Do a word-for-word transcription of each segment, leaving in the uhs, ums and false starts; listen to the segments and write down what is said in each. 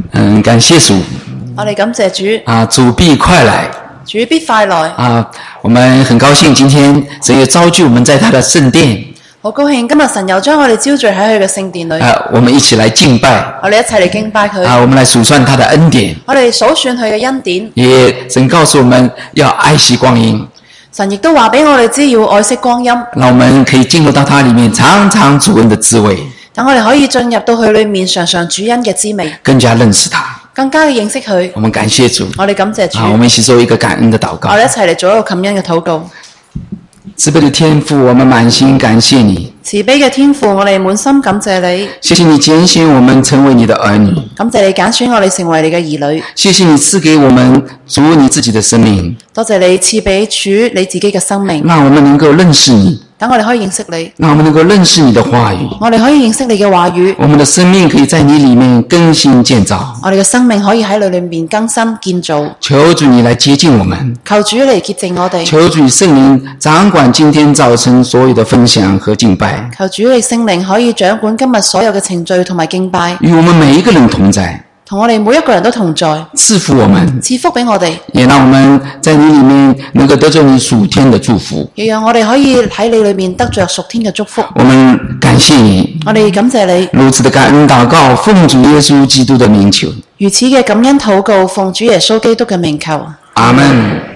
嗯，感谢主。 我哋感謝主。 啊，主必快來。 主必快來。 啊，我們很高興今天神也召聚我們在他的聖殿。 好高興今日神又將我哋招聚喺佢嘅聖殿裏。 啊，我們一起來敬拜。 我哋一齊嚟敬拜佢。 啊，我們來數算他的恩典。 我哋數算佢嘅恩典。 也神告訴我們要愛惜光陰。 神亦都話俾我哋知要愛惜光陰。 讓我們可以進入到他裡面，嘗嘗主恩的滋味。 等我哋可以進入到佢裏面，嘗嘗主恩嘅滋味， 更加認識他， 更加嘅認識佢。 我們感謝主。 我哋感謝主。 好，我們一起做一個感恩的禱告。 我哋一齊嚟做一個感恩嘅禱告。 慈悲的天父，我們滿心感謝你。 慈悲嘅天父，我哋滿心感謝你。 謝謝你揀選我們成為你的兒女。 感謝你揀選我哋成為你嘅兒女。 謝謝你賜給我們主你自己的生命。 多謝你賜俾主你自己嘅生命。 讓我們能夠認識你。 等我哋可以認識你。 讓我們能夠認識你的話語。 我哋可以認識你嘅話語。 我們的生命可以在你裡面更新建造。 我哋嘅生命可以喺你裏面更新建造。 求主你來接近我們。 求主嚟潔淨我哋。 求主聖靈掌管今天早晨所有的分享和敬拜。 求主你聖靈可以掌管今日所有嘅程序同埋敬拜。 與我們每一個人同在。 同我哋每一個人都同在， 賜福我們， 賜福俾我哋， 也讓我們在你裡面能夠得着你屬天的祝福， 亦讓我哋可以喺你裏面得着屬天嘅祝福。 我們感謝你， 我哋感謝你， 如此的感恩禱告，奉主耶穌基督的名求。 如此嘅感恩禱告，奉主耶穌基督嘅名求。 阿們。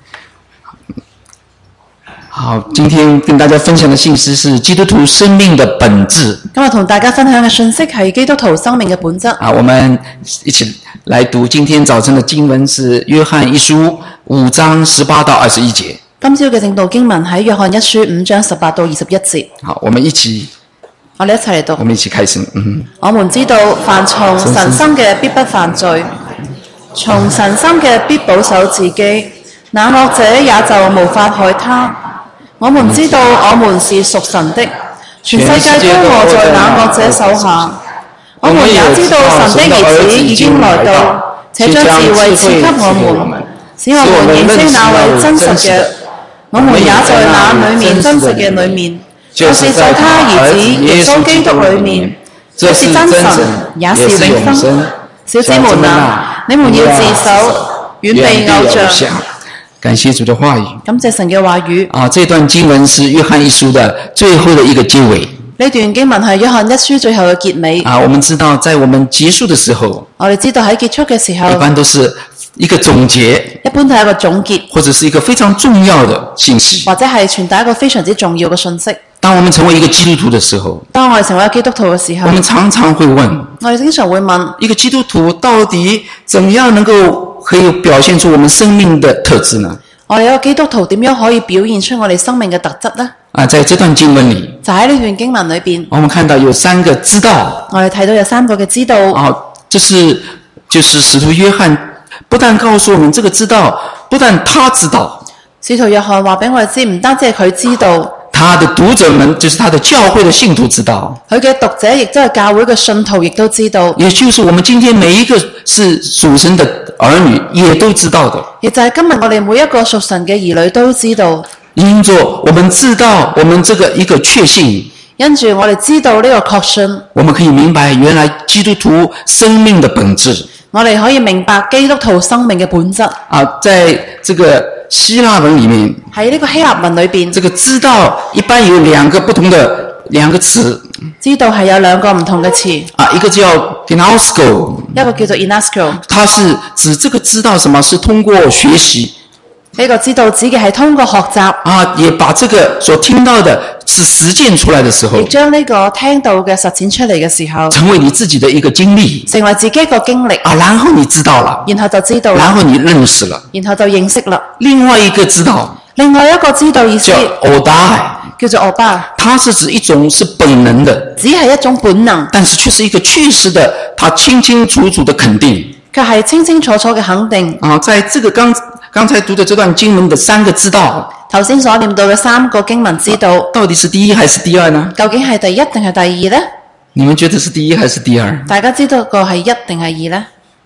好，今天跟大家分享的信息是基督徒生命的本質。 今日同大家分享嘅信息係基督徒生命嘅本質。 啊，我們一起來讀今天早晨的經文是約翰一書五章十八到二十一節。 今朝嘅正道經文喺約翰一書五章十八到二十一節。 好，我們一起， 我哋一齊嚟讀。 我們一起開始。嗯， 我們知道凡從神生嘅必不犯罪，從神生嘅必保守自己，那惡者也就無法害他。我們知道我們是屬神的，全世界都臥在那惡者手下。我們也知道神的兒子已經來到，且將智慧賜給我們，使我們認識那位真實嘅。我們也在那裏面真實嘅裏面，就是在他兒子耶穌基督裏面，這是真神，也是永生。小子們啊，你們要自守，遠避偶像。 感謝主的話語， 感謝神嘅話語。 啊，這段經文是約翰一書的最後的一個結尾。 呢段經文係約翰一書最後嘅結尾。 啊，我們知道在我們結束的時候， 我哋知道喺結束嘅時候， 一般都是一個總結， 一般都係一個總結， 或者是一個非常重要的信息， 或者係傳達一個非常之重要嘅信息。 當我們成為一個基督徒的時候， 當我哋成為一個基督徒嘅時候， 我們常常會問， 我哋經常會問，一個基督徒到底怎樣能夠可以表現出我們生命的特質呢？ 我哋一個基督徒點樣可以表現出我哋生命嘅特質呢？ 啊，在這段經文裡， 就喺呢段經文裏邊， 我們看到有三個知道。 我哋睇到有三個嘅知道。 啊，這是就是使徒約翰不但告訴我們這個知道，不但他知道， 使徒約翰話俾我哋知，唔單止係佢知道， 他的讀者們就是他的教會的信徒知道， 佢嘅讀者亦都係教會嘅信徒，亦都知道。 也就是我們今天每一個是屬神的兒女，也都知道的。 亦就係今日我哋每一個屬神嘅兒女都知道。 因着我們知道我們這個一個確信， 因住我哋知道呢個確信， 我們可以明白原來基督徒生命的本質。 我哋可以明白基督徒生命嘅本質。 啊，在這個希臘文裡面， 喺呢個希臘文裏邊， 這個知道一般有兩個不同的兩個詞。 知道係有兩個唔同嘅詞。 啊，一個叫 gnosko， 一個叫做 gnosko， 它是指這個知道什麼是通過學習。 呢個知道指嘅係通過學習。 啊，也把這個所聽到的是實踐出來的時候， 亦將呢個聽到嘅實踐出嚟嘅時候， 成為你自己的一個經歷， 成為自己一個經歷。 啊，然後你知道了， 然後就知道了， 然後你認識了， 然後就認識了。 另外一個知道， 另外一個知道意思叫 odai， 叫做 odai， 它是指一種是本能的， 只係一種本能， 但是卻是一個確實的，它清清楚楚的肯定， 卻係清清楚楚嘅肯定。 啊，在這個剛剛才讀的這段經文的三個知道， 頭先所念到嘅三個經文知道， 到底是第一還是第二呢？ 究竟係第一定係第二呢？ 你們覺得是第一還是第二？ 大家知道個係一定係二呢？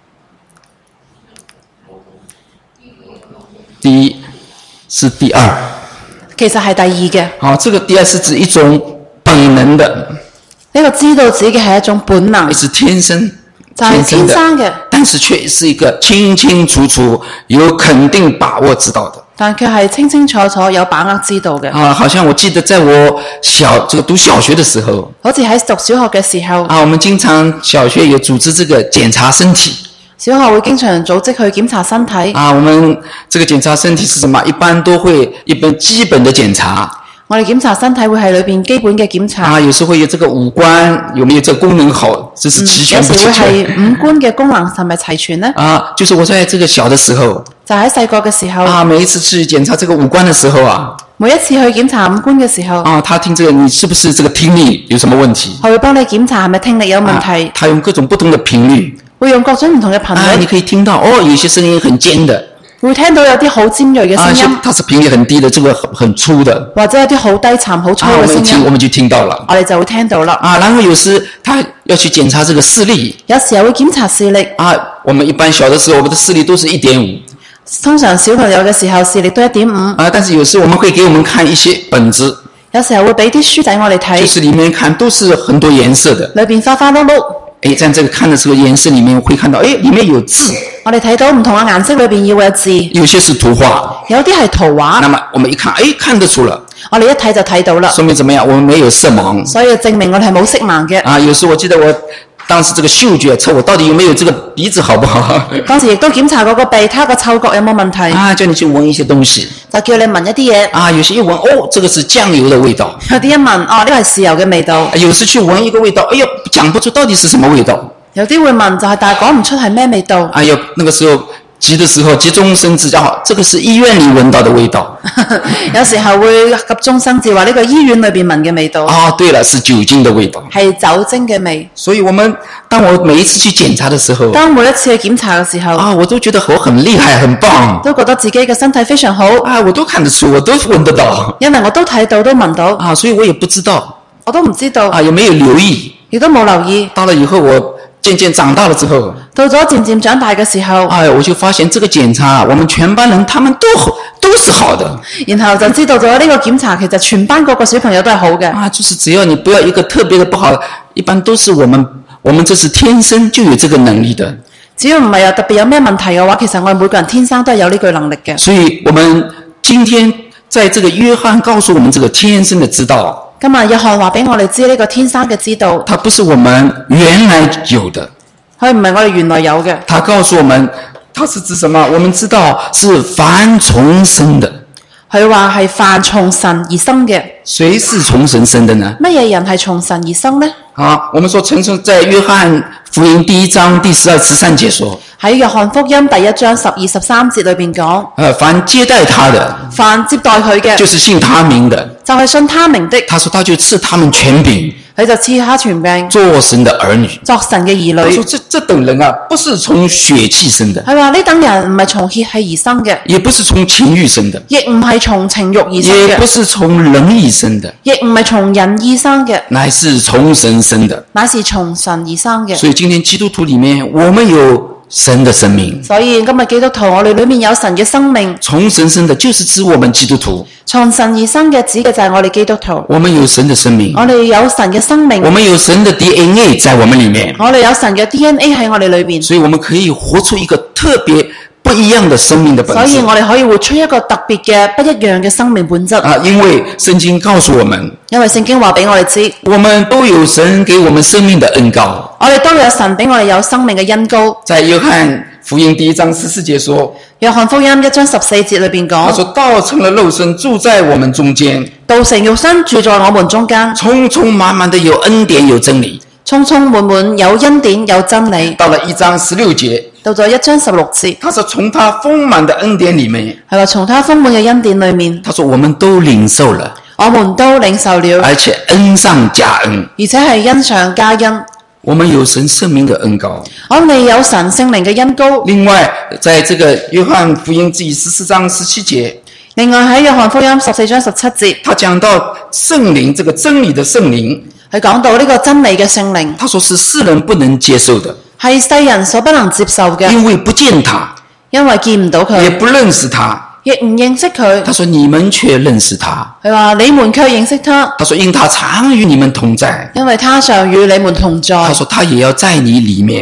第一是第二， 其實係第二嘅。 好，這個第二是指一種本能的， 呢個知道指嘅係一種本能， 是天生就係天生嘅， 但是卻是一個清清楚楚、有肯定把握知道的。 但卻係清清楚楚有把握知道嘅。 啊，好像我記得在我小這個讀小學的時候， 好似喺讀小學嘅時候， 啊，我們經常小學有組織這個檢查身體。 小學會經常組織去檢查身體。 啊，我們這個檢查身體是什麼？一般都會一般基本的檢查。 我哋檢查身體會係裏邊基本嘅檢查。 啊，有時會有這個五官有沒有這個功能好，這是齊全不齊全。 有時會係五官嘅功能係咪齊全呢？ 啊，就是我在這個小的時候， 就喺細個嘅時候。 啊，每一次去檢查這個五官的時候啊， 每一次去檢查五官嘅時候， 啊，他聽這個你是不是這個聽力有什麼問題？ 佢會幫你檢查係咪聽力有問題。 啊，他用各種不同的頻率， 會用各種唔同嘅頻率。 啊，你可以聽到哦，有些聲音很尖的。 會聽到有啲好尖銳嘅聲音， 啊，它是頻率很低的，這個很很粗的， 或者有啲好低沉、好粗嘅聲音， 啊，我們聽我們就聽到了， 我哋就會聽到啦。 啊，然後有時他要去檢查這個視力， 有時候會檢查視力。 啊，我們一般小的時候，我們的視力都是一點五， 通常小朋友嘅時候視力都一點五。 啊，但是有時我們會給我們看一些本子， 有時候會俾啲書仔我哋睇， 就是裡面看都是很多顏色的， 裏邊花花碌碌。 誒，在這個看的時候，顏色裡面會看到，誒，裡面有字。 我哋睇到唔同嘅顏色裏邊要有字， 有些是圖畫， 有啲係圖畫。 那麼我們一看，誒，看得出了， 我哋一睇就睇到啦。 說明怎麼樣？我們沒有色盲。 所以證明我哋係冇色盲嘅。 啊，有時我記得我當時這個嗅覺測我到底有沒有這個鼻子好不好？ 當時亦都檢查過個鼻，睇下個嗅覺有冇問題。 啊，叫你去聞一些東西， 就叫你聞一啲嘢。 啊，有些一聞，哦，這個是醬油的味道。 有啲一聞，哦，呢個係豉油嘅味道。 有時去聞一個味道，哎呦，講不出到底是什麼味道。 有啲會聞就係，但係講唔出係咩味道。 哎呦，那個時候急的時候急中生智，啊，這個是醫院裏聞到的味道。 有時候會急中生智，話呢個醫院裏邊聞嘅味道。 啊，對了，是酒精的味道。 係酒精嘅味。 所以我們當我每一次去檢查的時候， 當每一次去檢查嘅時候， 啊，我都覺得我很厲害，很棒， 都覺得自己嘅身體非常好。 啊，我都看得出，我都聞得到。 因為我都睇到，都聞到。 啊，所以我也不知道， 我都唔知道。 啊，也沒有留意， 亦都冇留意。 到了以後我。漸漸長大了之後， 到咗漸漸長大嘅時候， 哎，我就發現這個檢查，我們全班人他們都都是好的。 然後就知道咗呢個檢查，其實全班各個小朋友都係好嘅。 啊，就是只要你不要一個特別的不好，一般都是我們，我們這是天生就有這個能力的。 只要唔係有特別有咩問題嘅話，其實我哋每個人天生都係有呢個能力嘅。 所以，我們今天在這個約翰告訴我們這個天生的知道。 今日約翰話俾我哋知呢個天生嘅知道， 它不是我們原來有的， 佢唔係我哋原來有嘅。 他告訴我們，它是指什麼？我們知道是凡重生的。 佢話係凡從神而生嘅。 誰是從神生的呢？ 乜嘢人係從神而生呢？ 好，我們說陳生在約翰福音第一章第十二十三節說， 喺約翰福音第一章十二十三節裏邊講， 呃，凡接待他的， 凡接待佢嘅， 就是信他名的， 就係信他名的。 他說他就賜他們權柄， 佢就賜他權柄， 做神的兒女， 作神嘅兒女。 他說這這等人啊，不是從血氣生的， 佢話呢等人唔係從血氣而生嘅， 也不是從情欲生的， 亦唔係從情欲而生嘅， 也不是從人意生的， 亦唔係從人意生嘅， 乃是從神生的， 乃是從神而生嘅。 所以今天基督徒裡面，我們有神的生命。 所以今日基督徒，我哋裏面有神嘅生命。 從神生的，就是指我們基督徒。 從神而生嘅，指嘅就係我哋基督徒。 我們有神的生命， 我哋有神嘅生命。 我們有神的 D N A 在我們裡面。 我哋有神嘅 D N A 喺我哋裏邊。 所以我們可以活出一個特別不一樣的生命的本質。 所以我哋可以活出一個特別嘅不一樣嘅生命本質。 啊，因為聖經告訴我們， 因為聖經話俾我哋知， 我們都有神給我們生命的恩膏。 我哋都有神俾我哋有生命嘅恩膏。 在約翰福音第一章十四節說， 約翰福音一章十四節裏邊講， 他說道成了肉身，住在我們中間， 道成肉身，住在我們中間， 充充滿滿的有恩典有真理， 充充滿滿有恩典有真理。 到了一章十六節， 到咗一章十六節， 他說從他豐滿的恩典裡面， 係話從他豐滿嘅恩典裏面， 他說我們都領受了， 我們都領受了， 而且恩上加恩， 而且係恩上加恩。 我們有神聖名的恩膏， 我哋有神聖靈嘅恩膏。 另外，在這個約翰福音第十四章十七節， 另外喺約翰福音十四章十七節， 他講到聖靈，這個真理的聖靈， 佢講到呢個真理嘅聖靈， 他說是世人不能接受的， 係世人所不能接受嘅， 因為不見他， 因為見唔到佢， 也不認識他。 亦唔認識佢。 他說你們卻認識他。 佢話你們卻認識他。 他說因他常與你們同在。 因為他常與你們同在。 他說他也要在你裡面。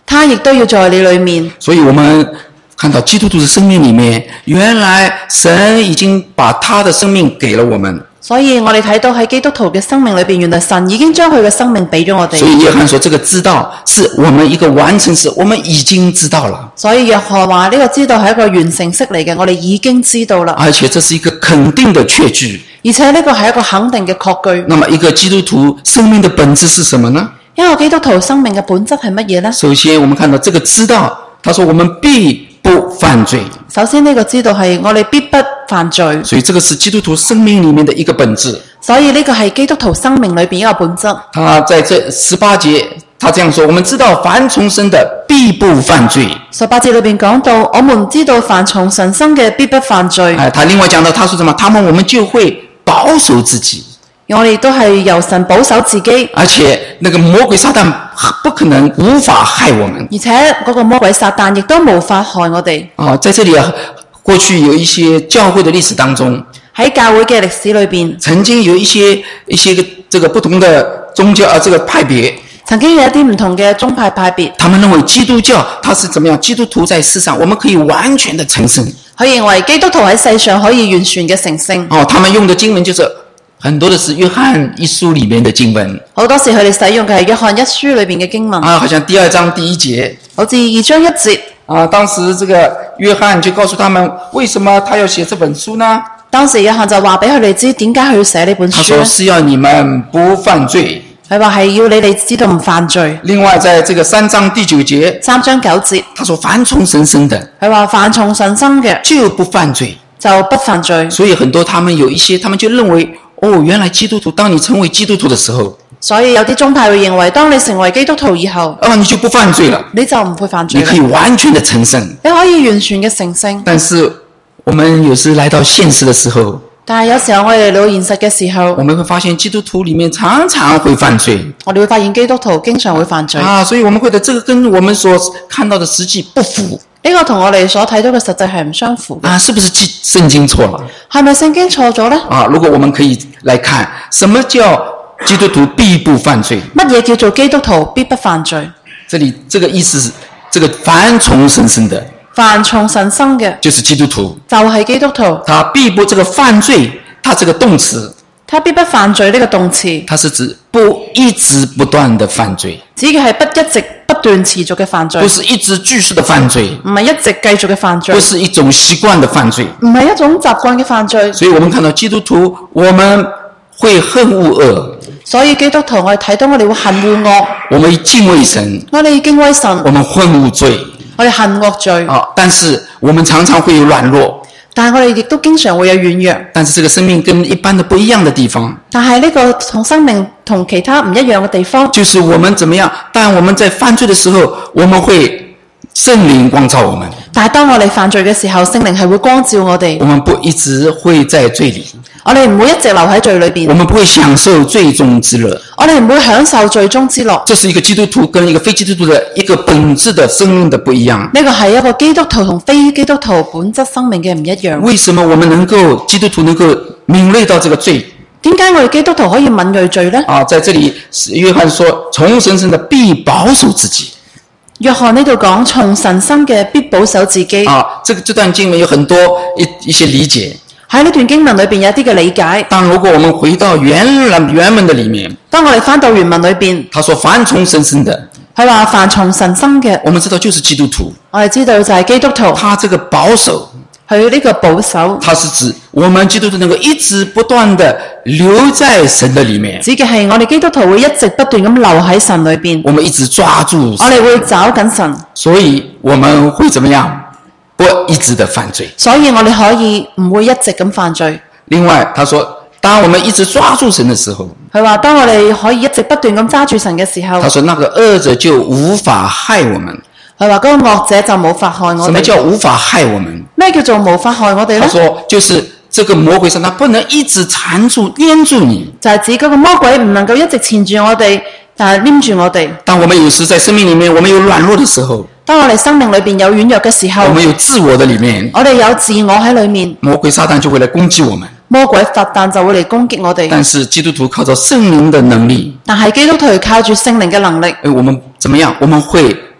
他亦都要在你裏面。 所以我們看到基督徒的生命裡面，原來神已經把他的生命給了我們。 所以我哋睇到喺基督徒嘅生命裏邊，原來神已經將佢嘅生命俾咗我哋。 所以約翰說，這個知道是我們一個完成式，我們已經知道了。 所以約翰話呢個知道係一個完成式嚟嘅，我哋已經知道啦。 而且這是一個肯定的確據。 而且呢個係一個肯定嘅確據。 那麼一個基督徒生命的本質是什麼呢？ 一個基督徒生命嘅本質係乜嘢呢？ 首先我們看到這個知道，他說我們必不犯罪。 首先呢個知道係我哋必不犯罪。 所以這個是基督徒生命裡面的一個本質。 所以呢個係基督徒生命裏邊一個本質。 他在這十八節，他這樣說：我們知道凡從生的必不犯罪。 十八節裏邊講到，我們知道凡從神生嘅必不犯罪。 哎，他另外講到，他說什麼？他們我們就會保守自己。 我哋都係由神保守自己。 而且那個魔鬼撒旦不可能無法害我們。 而且嗰個魔鬼撒旦亦都無法害我哋。 啊，在這裏啊，過去有一些教會的歷史當中， 喺教會嘅歷史裏邊， 曾經有一些一些個這個不同的宗教啊，這個派別， 曾經有一啲唔同嘅宗派派別， 他們認為基督教它是怎麼樣？基督徒在世上，我們可以完全的成聖。 佢認為基督徒喺世上可以完全嘅成聖。 哦，他們用的經文就是很多的是約翰一書裡面的經文。 好多時佢哋使用嘅係約翰一書裏邊嘅經文。 啊，好像第二章第一節， 好似二章一節。 啊，當時這個約翰就告訴他們，為什麼他要寫這本書呢？ 當時約翰就話俾佢哋知點解佢要寫呢本書。 他說是要你們不犯罪。 佢話係要你哋知道唔犯罪。 另外，在這個三章第九節， 三章九節， 他說凡從神生的， 佢話凡從神生嘅就不犯罪， 就不犯罪。 所以很多他們有一些，他們就認為，哦，原來基督徒，當你成為基督徒的時候， 所以有啲宗派會認為，當你成為基督徒以後， 啊，你就不犯罪了， 你就唔會犯罪， 你可以完全的成聖， 你可以完全嘅成聖。 但是我們有時來到現實的時候， 但係有時候我哋嚟到現實嘅時候， 我們會發現基督徒裡面常常會犯罪。 我哋會發現基督徒經常會犯罪啊，所以我們會覺得這個跟我們所看到的實際不符。 呢個同我哋所睇到嘅實際係唔相符嘅。 啊，是不是聖經錯了？ 係咪聖經錯咗呢？ 啊，如果我們可以來看，什麼叫基督徒必不犯罪？ 乜嘢叫做基督徒必不犯罪？ 這裡這個意思是，這個凡從神生的， 凡從神生嘅就是基督徒， 就係基督徒。 他必不這個犯罪，他這個動詞， 他必不犯罪呢個動詞， 它是指不一直不斷的犯罪， 指嘅係不一直不斷持續嘅犯罪， 不是一直繼續的犯罪， 唔係一直繼續嘅犯罪， 不是一種習慣的犯罪， 唔係一種習慣嘅犯罪。 所以我們看到基督徒，我們會恨惡惡， 所以基督徒我哋睇到我哋會恨惡惡， 我們敬畏神， 我哋敬畏神， 我們恨惡罪， 我哋恨惡罪。 啊，但是我們常常會有軟弱。 但係我哋亦都經常會有軟弱， 但是這個生命跟一般的不一樣的地方， 但係呢個同生命同其他唔一樣嘅地方， 就是我們怎麼樣？當我們在犯罪的時候，我們會聖靈光照我們。 但係當我哋犯罪嘅時候，聖靈係會光照我哋， 我們不一直會在罪裏， 我哋唔會一直留喺罪裏邊， 我們不會享受罪中之樂， 我哋唔會享受罪中之樂。 這是一個基督徒跟一個非基督徒的一個本質的生命的不一樣。 呢個係一個基督徒同非基督徒本質生命嘅唔一樣。 為什麼我們能夠基督徒能夠敏銳到這個罪？ 點解我哋基督徒可以敏銳罪呢？ 啊，在這裡約翰說，從神生的必保守自己。 約翰呢度講，從神生嘅必保守自己。 啊，這個這段經文有很多一一些理解。 喺呢段經文裏邊有啲嘅理解。 但如果我們回到原來原文的裡面， 當我哋翻到原文裏邊， 他說凡從神生的， 佢話凡從神生嘅， 我們知道就是基督徒。 我哋知道就係基督徒。 他這個保守， 佢呢個保守， 它是指我們基督徒能夠一直不斷的留在神的裡面。 指嘅係我哋基督徒會一直不斷咁留喺神裏邊， 我們一直抓住神， 我哋會找緊神， 所以我們會怎麼樣？不一直的犯罪。 所以我哋可以唔會一直咁犯罪。 另外，他說，當我們一直抓住神的時候， 佢話當我哋可以一直不斷咁揸住神嘅時候， 他說那個惡者就無法害我們。 佢話嗰個惡者就冇法害我哋。 什麼叫無法害我們？ 咩叫做無法害我哋呢？ 他說就是這個魔鬼上，他不能一直纏住黏住你， 就係指嗰個魔鬼唔能夠一直纏住我哋，但係黏住我哋。 當我們有時在生命裡面，我們有軟弱的時候， 當我哋生命裏邊有軟弱嘅時候， 我們有自我的裡面， 我哋有自我喺裏面， 魔鬼撒旦就會來攻擊我們。 魔鬼撒旦就會嚟攻擊我哋。 但是基督徒靠着聖靈的能力， 但係基督徒靠住聖靈嘅能力， 誒，我們怎麼樣？我們會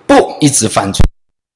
不一直犯罪。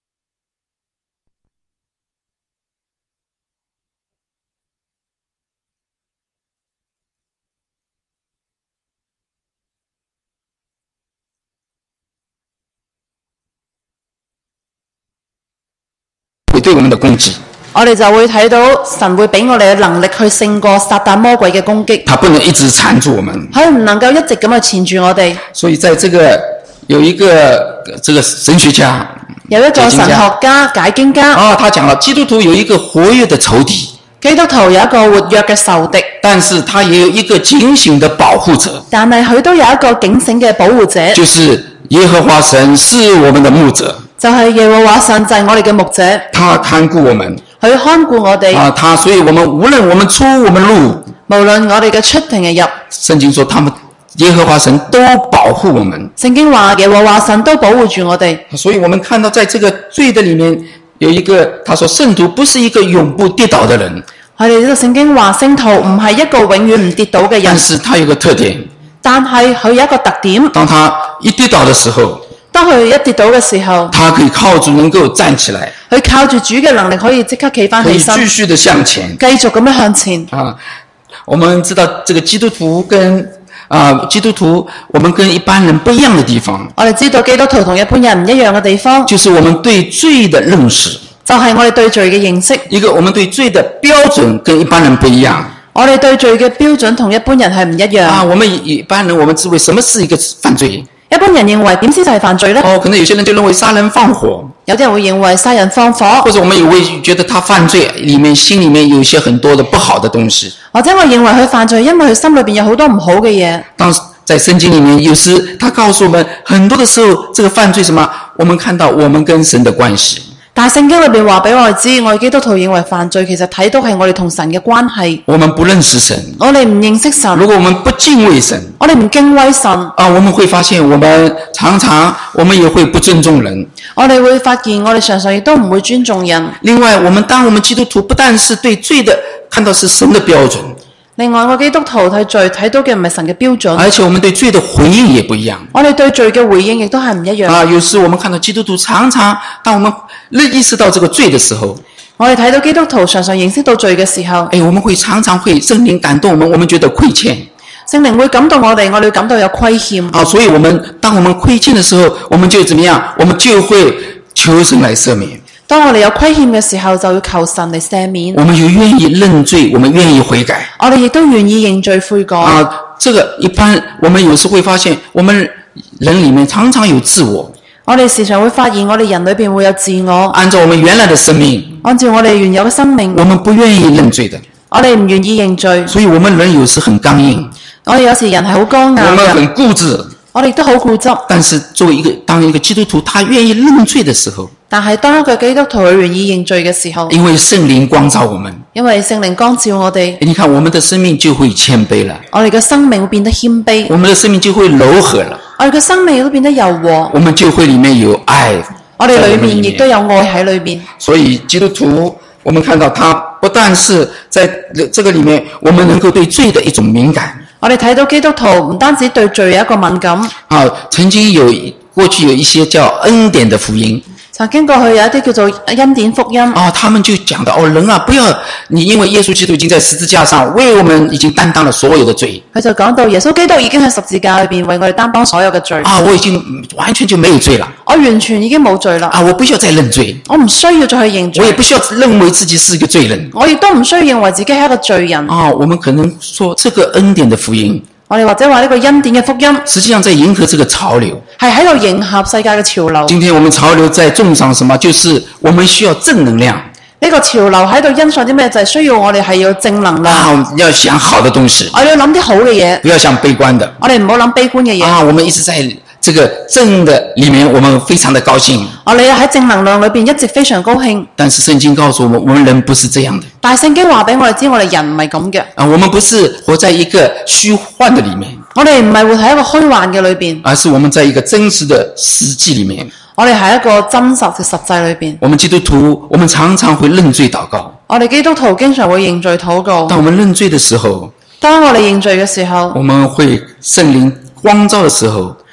會對我們的攻擊， 我哋就會睇到神會俾我哋嘅能力去勝過撒旦魔鬼嘅攻擊。 他不能一直纏住我們， 佢唔能夠一直咁去纏住我哋。 所以在這個有一個這個神學家， 有一個神學家解經家， 啊，他講了基督徒有一個活躍的仇敵， 基督徒有一個活躍嘅仇敵， 但是他也有一個警醒的保護者， 但係佢都有一個警醒嘅保護者， 就是耶和華神是我們的牧者， 就係耶和華神就係我哋嘅牧者， 他看顧我們， 佢看顧我哋。 啊，他所以我們無論我們出我們入， 無論我哋嘅出定嘅入， 聖經說他們耶和華神都保護我們。 聖經話耶和華神都保護住我哋。 所以我們看到在這個罪的裡面有一個，他說聖徒不是一個永不跌倒的人， 我哋呢個聖經話聖徒唔係一個永遠唔跌倒嘅人， 但是他有個特點， 但係佢有一個特點， 當他一跌倒的時候， 當佢一跌倒嘅時候， 他可以靠主能夠站起來， 佢靠住主嘅能力可以即刻企翻可以起身， 繼續的向前， 繼續咁樣向前。 啊，我們知道這個基督徒跟啊基督徒，我們跟一般人不一樣的地方， 我哋知道基督徒同一般人唔一樣嘅地方， 就是我們對罪的認識， 就係我哋對罪嘅認識。 一個我們對罪的標準跟一般人不一樣。 我哋對罪嘅標準同一般人係唔一樣。 啊，我們一般人我們知為什麼是一個犯罪？ 一般人認為點先就係犯罪呢？ 哦，可能有些人就認為殺人放火， 有啲人會認為殺人放火， 或者我們也會覺得他犯罪裡面心裡面有一些很多的不好的東西。 或者我認為佢犯罪，因為佢心裏邊有好多唔好嘅嘢。 當在聖經裡面，有時他告訴我們，很多的時候，這個犯罪什麼？我們看到我們跟神的關係。 但係聖經裏邊話俾我哋知，我哋基督徒認為犯罪其實睇到係我哋同神嘅關係。 我們不認識神， 我哋唔認識神。 如果我們不敬畏神， 我哋唔敬畏神啊，我們會發現我們常常我們也會不尊重人。 我哋會發現我哋常常亦都唔會尊重人。 另外，我們當我們基督徒不但是對罪的看到是神的標準， 另外，我基督徒睇罪睇到嘅唔係神嘅標準， 而且我們對罪的回應也不一樣。 我哋對罪嘅回應亦都係唔一樣。 啊，有時我們看到基督徒常常，當我們意識到這個罪的時候， 我哋睇到基督徒常常認識到罪嘅時候， 哎，我們會常常會聖靈感動我們，我們覺得虧欠。 聖靈會感動我哋，我哋會感到有虧欠。 啊，所以我們當我們虧欠的時候，我們就怎麼樣？我們就會求神來赦免。 當我哋有虧欠嘅時候，就要求神嚟赦免。 我們就願意認罪，我們願意悔改。 我哋亦都願意認罪悔改。 啊，這個一般我們有時會發現，我們人裡面常常有自我。 我哋時常會發現，我哋人裏邊會有自我。 按照我們原來的生命， 按照我哋原有嘅生命， 我們不願意認罪的。 我哋唔願意認罪， 所以我們人有時很剛硬。 我哋有時人係好剛硬嘅， 我們很固執。 我哋都好固執。 但是作為一個當一個基督徒，他願意認罪的時候， 但係當一個基督徒佢願意認罪嘅時候， 因為聖靈光照我們， 因為聖靈光照我哋， 你看我們的生命就會謙卑了， 我哋嘅生命會變得謙卑， 我們的生命就會柔和了， 我哋嘅生命都變得柔和， 我們就會裡面有愛， 我哋裏面亦都有愛喺裏面。 所以基督徒，我們看到他不但是在這個裡面，我們能夠對罪的一種敏感。 我哋睇到基督徒唔單止對罪有一個敏感。 啊，曾經有過去有一些叫恩典的福音。 曾經過去有一啲叫做恩典福音。 啊，他們就講到哦，人啊，不要你因為耶穌基督已經在十字架上為我們已經擔當了所有的罪。 佢就講到耶穌基督已經喺十字架裏邊為我哋擔當所有嘅罪。 啊，我已經完全就沒有罪了。 我完全已經冇罪啦。 啊，我不需要再認罪。 我唔需要再去認罪。 我也不需要認為自己是一個罪人。 我亦都唔需要認為自己係一個罪人。 啊，我們可能說這個恩典的福音。 我哋或者話呢個恩典嘅福音， 實際上在迎合這個潮流， 係喺度迎合世界嘅潮流。 今天我們潮流在重賞什麼？就是我們需要正能量。 呢個潮流喺度欣賞啲咩？就係需要我哋係要正能量。 啊，要想好的東西。 我哋要諗啲好嘅嘢， 不要想悲觀的。 我哋唔好諗悲觀嘅嘢。 啊，我們一直在這個正的裡面，我們非常的高興。 我哋喺正能量裏邊一直非常高興。 但是聖經告訴我們，我們人不是這樣的。 但係聖經話俾我哋知，我哋人唔係咁嘅。 啊，我們不是活在一個虛幻的裡面。 我哋唔係活喺一個虛幻嘅裏邊， 而是我們在一個真實的實際裡面。 我哋喺一個真實嘅實際裏邊。 我們基督徒，我們常常會認罪禱告。 我哋基督徒經常會認罪禱告。 當我們認罪的時候， 當我哋認罪嘅時候， 我們會聖靈光照的時候，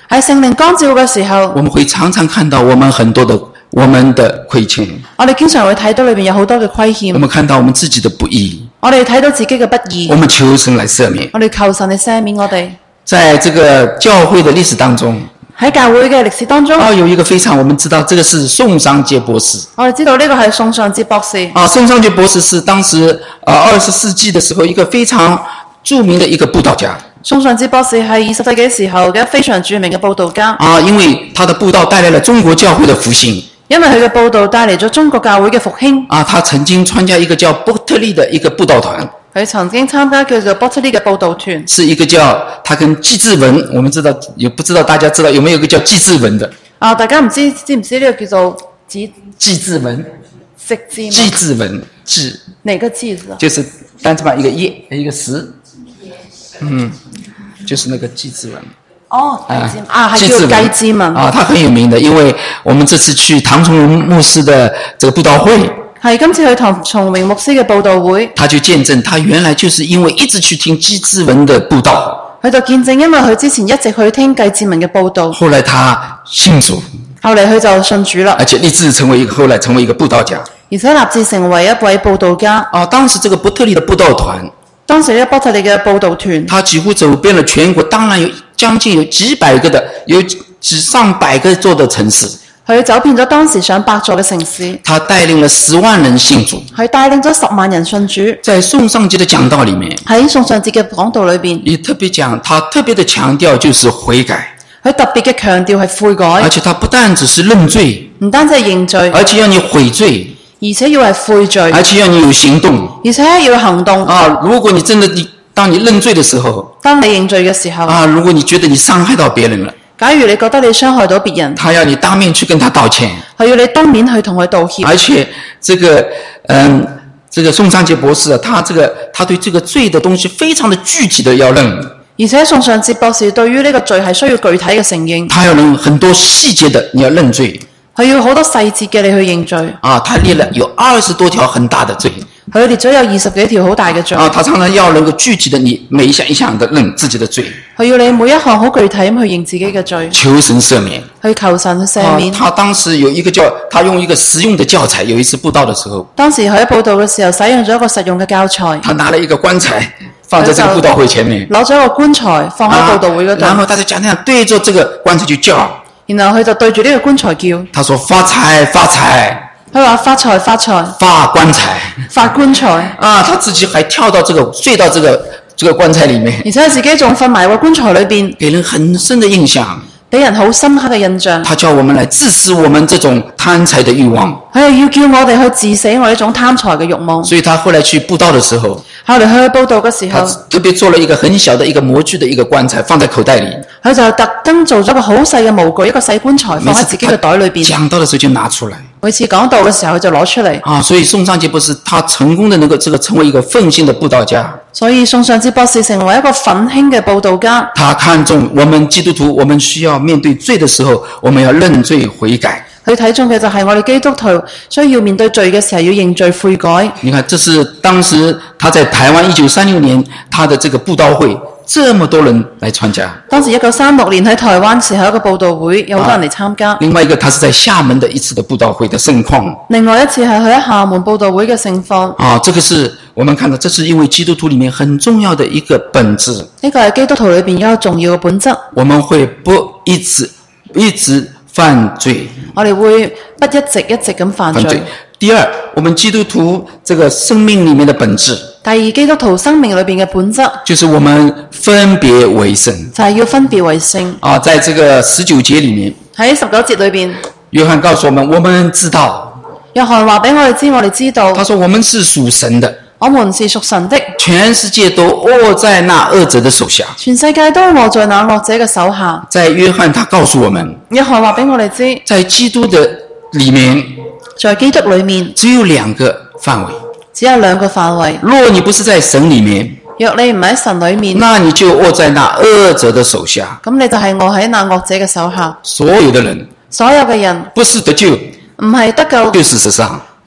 喺聖靈光照嘅時候， 我們會常常看到我們很多的我們的虧欠， 我哋經常會睇到裏邊有好多嘅虧欠， 我們看到我們自己的不義， 我哋睇到自己嘅不義， 我們求神來赦免。 我哋求神嚟赦免我哋。 在這個教會的歷史當中， 喺教會嘅歷史當中， 啊，有一個非常我們知道，這個是宋尚節博士。 我哋知道呢個係宋尚節博士。 啊，宋尚節博士是當時啊二十世紀的時候一個非常著名的一個佈道家。 宋尚節博士係二十世紀時候嘅非常著名嘅佈道家。 啊，因為他的佈道帶來了中國教會的復興。 因為佢嘅佈道帶嚟咗中國教會嘅復興。 啊，他曾經參加一個叫波特利的一個佈道團。 佢曾經參加叫做波特利嘅佈道團。 是一個叫他跟季志文，我們知道也不知道大家知道有沒有一個叫季志文的？ 啊，大家唔知知唔知呢個叫做季季志文？ 識字嗎？ 季志文，志。 哪個季字啊？ 就是單字旁一個葉，一個石。嗯，就是那個季志文。 哦，季志文啊，係叫季志文啊，他很有名的，因為我們這次去唐崇榮牧師的這個佈道會。係今次去唐崇榮牧師嘅佈道會， 他就見證，他原來就是因為一直去聽季志文的佈道， 佢就見證，因為佢之前一直去聽季志文嘅佈道， 後來他信主， 後嚟佢就信主啦， 而且立志成為一個，後來成為一個佈道家， 而且立志成為一位佈道家。 啊，當時這個波特利的佈道團， 當時呢個波特利嘅佈道團， 他幾乎走遍了全國，當然有將近有幾百個的，有幾上百個座的城市。 佢走遍咗當時上百座嘅城市， 他帶領了十萬人信主， 佢帶領咗十萬人信主。 在宋尚節的講道裏面， 喺宋尚節嘅講道裏邊， 也特別講，他特別的強調就是悔改， 佢特別嘅強調係悔改， 而且他不但只是認罪， 唔單止係認罪， 而且要你悔罪， 而且要係悔罪， 而且要你有行動， 而且要行動。 啊，如果你真的你當你認罪的時候， 當你認罪嘅時候， 啊，如果你覺得你傷害到別人了， 假如你覺得你傷害到別人， 他要你當面去跟他道歉， 佢要你當面去同佢道歉。 而且這個嗯，這個宋尚節博士，他這個他對這個罪的東西非常的具體的要認， 而且宋尚節博士對於呢個罪係需要具體嘅承認， 他要認很多細節的你要認罪， 佢要好多細節嘅你去認罪。 啊，他列了有二十多條很大的罪， 佢列咗有二十幾條好大嘅罪。 啊，他常常要能夠具體的你每一項一項的認自己的罪， 佢要你每一項好具體咁去認自己嘅罪， 求神赦免， 去求神去赦免。 啊，他當時有一個叫他用一個實用的教材，有一次佈道的時候， 當時佢喺佈道嘅時候使用咗一個實用嘅教材， 他拿了一個棺材放在這個佈道會前面， 攞咗一個棺材放喺佈道會嗰度， 啊，然後他就講這樣對着這個棺材就叫， 然後佢就對住呢個棺材叫， 他說發財發財， 佢話發財發財， 發棺材， 發棺材， 啊，他自己還跳到這個睡到這個這個棺材裡面， 而且自己仲瞓埋喺棺材裏邊， 給人很深的印象， 俾人好深刻嘅印象。 他叫我們來致死我們這種貪財的慾望， 佢係要叫我哋去致死我呢種貪財嘅慾望。 所以他後來去佈道的時候， 後嚟去佈道嘅時他候， 特別做了一個很小的一個模具的一個棺材放在口袋裡， 佢就特登做咗個好細嘅模具，一個細棺材放喺自己嘅袋裏邊。 講道的時候就拿出來， 每次講道嘅時候佢就攞出嚟。 啊，所以宋尚節博士他成功的能夠這個成為一個奮興的佈道家。 所以宋尚節博士成為一個奮興嘅佈道家。 他看重我們基督徒，我們需要面對罪的時候，我們要認罪悔改。 佢睇重嘅就係我哋基督徒需要面對罪嘅時候要認罪悔改。 你看，這是當時他在台灣一九三六年他的這個佈道會，這麼多人來參加。 當時一九三六年喺台灣時候一個佈道會，有好多人嚟參加。 啊，另外一個，他是在廈門的一次的佈道會的盛況。 另外一次係佢喺廈門佈道會嘅盛況。 啊，這個是我們看到，這是因為基督徒裏面很重要的一個本質。 呢個係基督徒裏邊一個重要嘅本質。 我們會不一直一直犯罪。 我哋會不一直一直咁犯罪。 犯罪。第二，我們基督徒這個生命裏面的本質。 第二，基督徒生命裏邊嘅本質， 就是我們分別為聖。 就係要分別為聖。 啊，在這個十九節裏面， 喺十九節裏邊， 約翰告訴我們，我們知道。 約翰話俾我哋知，我哋知道。 他說我們是屬神的。 我們是屬神的。 全世界都握在那惡者的手下。 全世界都握在那惡者嘅手下。 在約翰他告訴我們， 約翰話俾我哋知， 在基督的裏面， 在基督裏面只有兩個範圍。 只有兩個範圍。 若你不是在神裏面， 若你唔喺神裏面， 那你就握在那惡者的手下。 咁你就係握喺那惡者嘅手下。 所有的人， 所有嘅人， 不是得救， 唔係得救， 就事實上，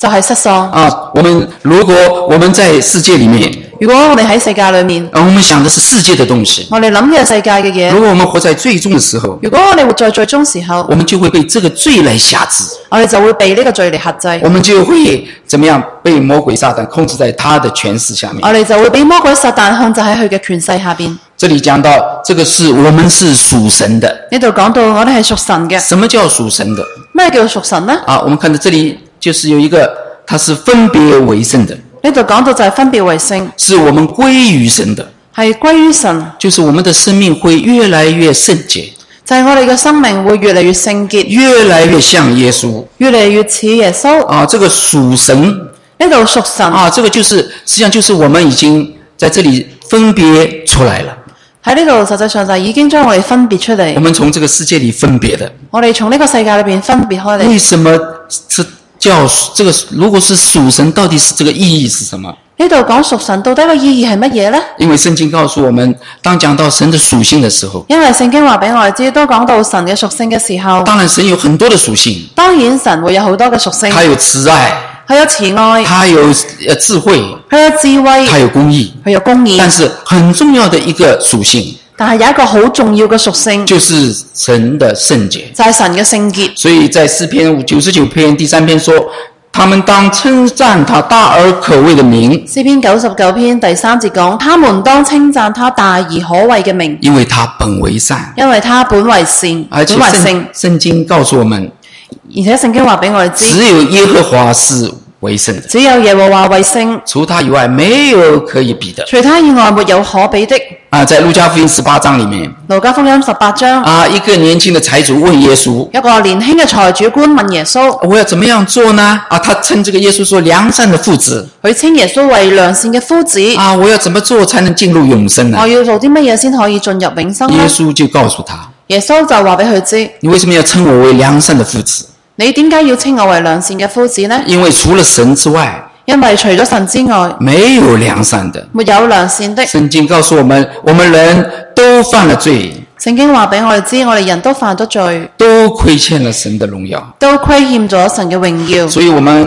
就係失喪。 啊，我們如果我們在世界裏面， 如果我哋喺世界裏面， 啊，我們想的是世界的東西。 我哋諗嘅世界嘅嘢， 如果我們活在罪中的時候， 如果我哋活在罪中時候， 我們就會被這個罪來轄制， 我哋就會被呢個罪嚟轄制， 我們就會怎麼樣被魔鬼撒旦控制在他的權勢下面。 我哋就會俾魔鬼撒旦控制喺佢嘅權勢下邊。 這裡講到這個是我們是屬神的。 呢度講到我哋係屬神嘅。 什麼叫屬神的？ 咩叫屬神呢？ 啊，我們看到這裡就是有一個，它是分別為聖的。 呢度講到就係分別為聖， 是我們歸於神的， 係歸於神， 就是我們的生命會越來越聖潔， 就係我哋嘅生命會越嚟越聖潔， 越來越像耶穌， 越嚟越似耶穌。 啊，這個屬神， 呢度屬神啊，這個就是實際上就是我們已經在這裡分別出來了。 喺呢度實際上就已經將我哋分別出嚟。 我們從這個世界裡分別的， 我哋從呢個世界裏邊分別開嚟。 為什麼是叫這個？如果是屬神，到底是這個意義是什麼？ 呢度講屬神到底個意義係乜嘢呢？ 因為聖經告訴我們，當講到神的屬性的時候， 因為聖經話俾我哋知，都講到神嘅屬性嘅時候， 當然神有很多的屬性。 當然神會有好多嘅屬性。 他有慈愛， 佢有慈愛， 他有呃智慧， 佢有智慧， 他有公義， 佢有公義。 但是很重要的一個屬性， 但係有一個好重要嘅屬性， 就是神的聖潔， 就係神嘅聖潔。 所以在詩篇九十九篇第三篇說，他們當稱讚他大而可畏的名。 詩篇九十九篇第三節講，他們當稱讚他大而可畏嘅名， 因為他本為善， 因為他本為善， 而且本為聖。 聖聖經告訴我們， 而且聖經話俾我哋知， 只有耶和華是為聖的， 只有耶和華為聖， 除他以外沒有可以比的。 除他以外沒有可比的。 啊，在路加福音十八章裡面， 路加福音十八章， 啊，一個年輕的財主問耶穌， 一個年輕嘅財主官問耶穌， 我要怎麼樣做呢？啊，他稱這個耶穌說良善的夫子， 佢稱耶穌為良善嘅夫子。 啊，我要怎麼做才能進入永生呢？ 我要做啲乜嘢先可以進入永生呢？ 耶穌就告訴他， 耶穌就話俾佢知， 你為什麼要稱我為良善的夫子？ 你點解要稱我為良善嘅夫子呢？ 因為除了神之外， 因為除咗神之外， 沒有良善的。 沒有良善的。 聖經告訴我們，我們人都犯了罪， 聖經話俾我哋知，我哋人都犯咗罪， 都虧欠了神的榮耀， 都虧欠咗神嘅榮耀。 所以我們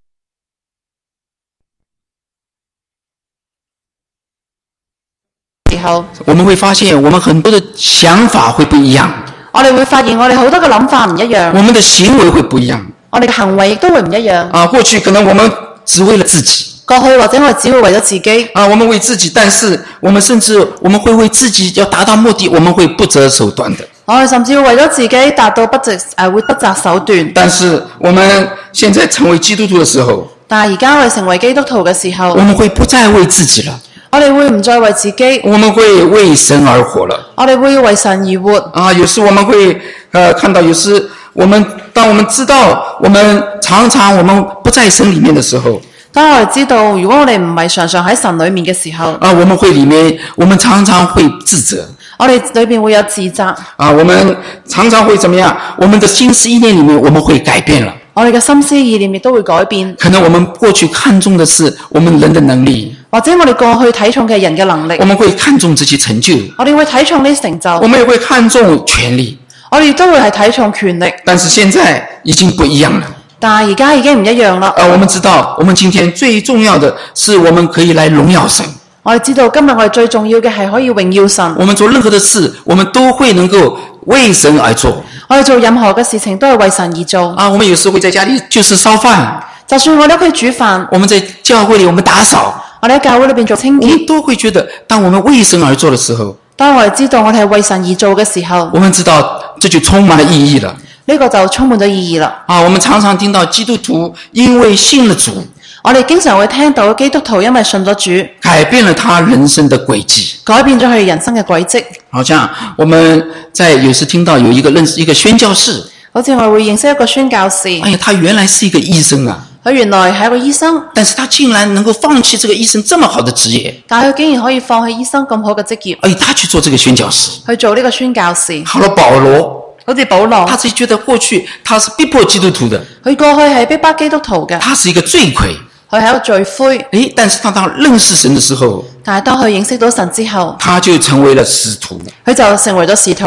時候， 我們會發現，我們很多的想法會不一樣， 我哋會發現我哋好多嘅諗法唔一樣， 我們的行為會不一樣。 我哋嘅行為亦都會唔一樣。 啊，過去可能我們只為了自己， 過去或者我哋只會為咗自己， 啊，我們為自己，但是我們甚至我們會為自己要達到目的，我們會不擇手段的。 我哋甚至會為咗自己達到不擇誒會不擇手段。 但是我們現在成為基督徒的時候， 但係而家我哋成為基督徒嘅時候， 我們會不再為自己了， 我哋會唔再為自己， 我們會為神而活了。 我哋會為神而活。 啊，有時我們會呃看到，有時我們當我們知道我們常常我們不在神裡面的時候， 當我哋知道如果我哋唔係常常喺神裡面嘅時候， 啊，我們會裡面我們常常會自責， 我哋裏邊會有自責， 啊，我們常常會怎麼樣？我們的心思意念裡面我們會改變了。 我哋嘅心思意念亦都會改變。 可能我們過去看重的是我們人的能力， 或者我哋過去睇重嘅人嘅能力， 我們會看重這些成就， 我哋會睇重呢啲成就， 我們也會看重權力， 我哋都會係睇重權力。 但是現在已經不一樣了。 但係而家已經唔一樣啦。 啊，我們知道，我們今天最重要的是我們可以來榮耀神。 我哋知道今日我哋最重要嘅係可以榮耀神。 我們做任何的事，我們都會能夠為神而做。 我哋做任何嘅事情都係為神而做。 啊，我們有時會在家裏就是燒飯， 就算我哋屋企煮飯， 我們在教會裏我們打掃， 我哋喺教會裏邊做清潔， 我們都會覺得，當我們為神而做的時候， 當我哋知道我哋係為神而做嘅時候， 我們知道這就充滿了意義了。 呢個就充滿咗意義啦。 啊，我們常常聽到基督徒因為信了主， 我哋經常會聽到基督徒因為信咗主， 改變了他人生的軌跡， 改變咗佢人生嘅軌跡。 好像我們在有時聽到有一個認識一個宣教士， 好似我哋會認識一個宣教士， 哎呀，他原來是一個醫生啊， 佢原來係一個醫生， 但是他竟然能夠放棄這個醫生這麼好的職業， 但係佢竟然可以放棄醫生咁好嘅職業， 哎，他去做這個宣教士。 去做呢個宣教士。 好了，保羅， 好似保羅， 他自己覺得過去他是逼迫基督徒的， 佢過去係逼迫基督徒嘅， 他是一個罪魁。 佢係一個罪魁。 誒，但是他當認識神的時候， 但係當佢認識到神之後， 他就成為了使徒。 佢就成為咗使徒。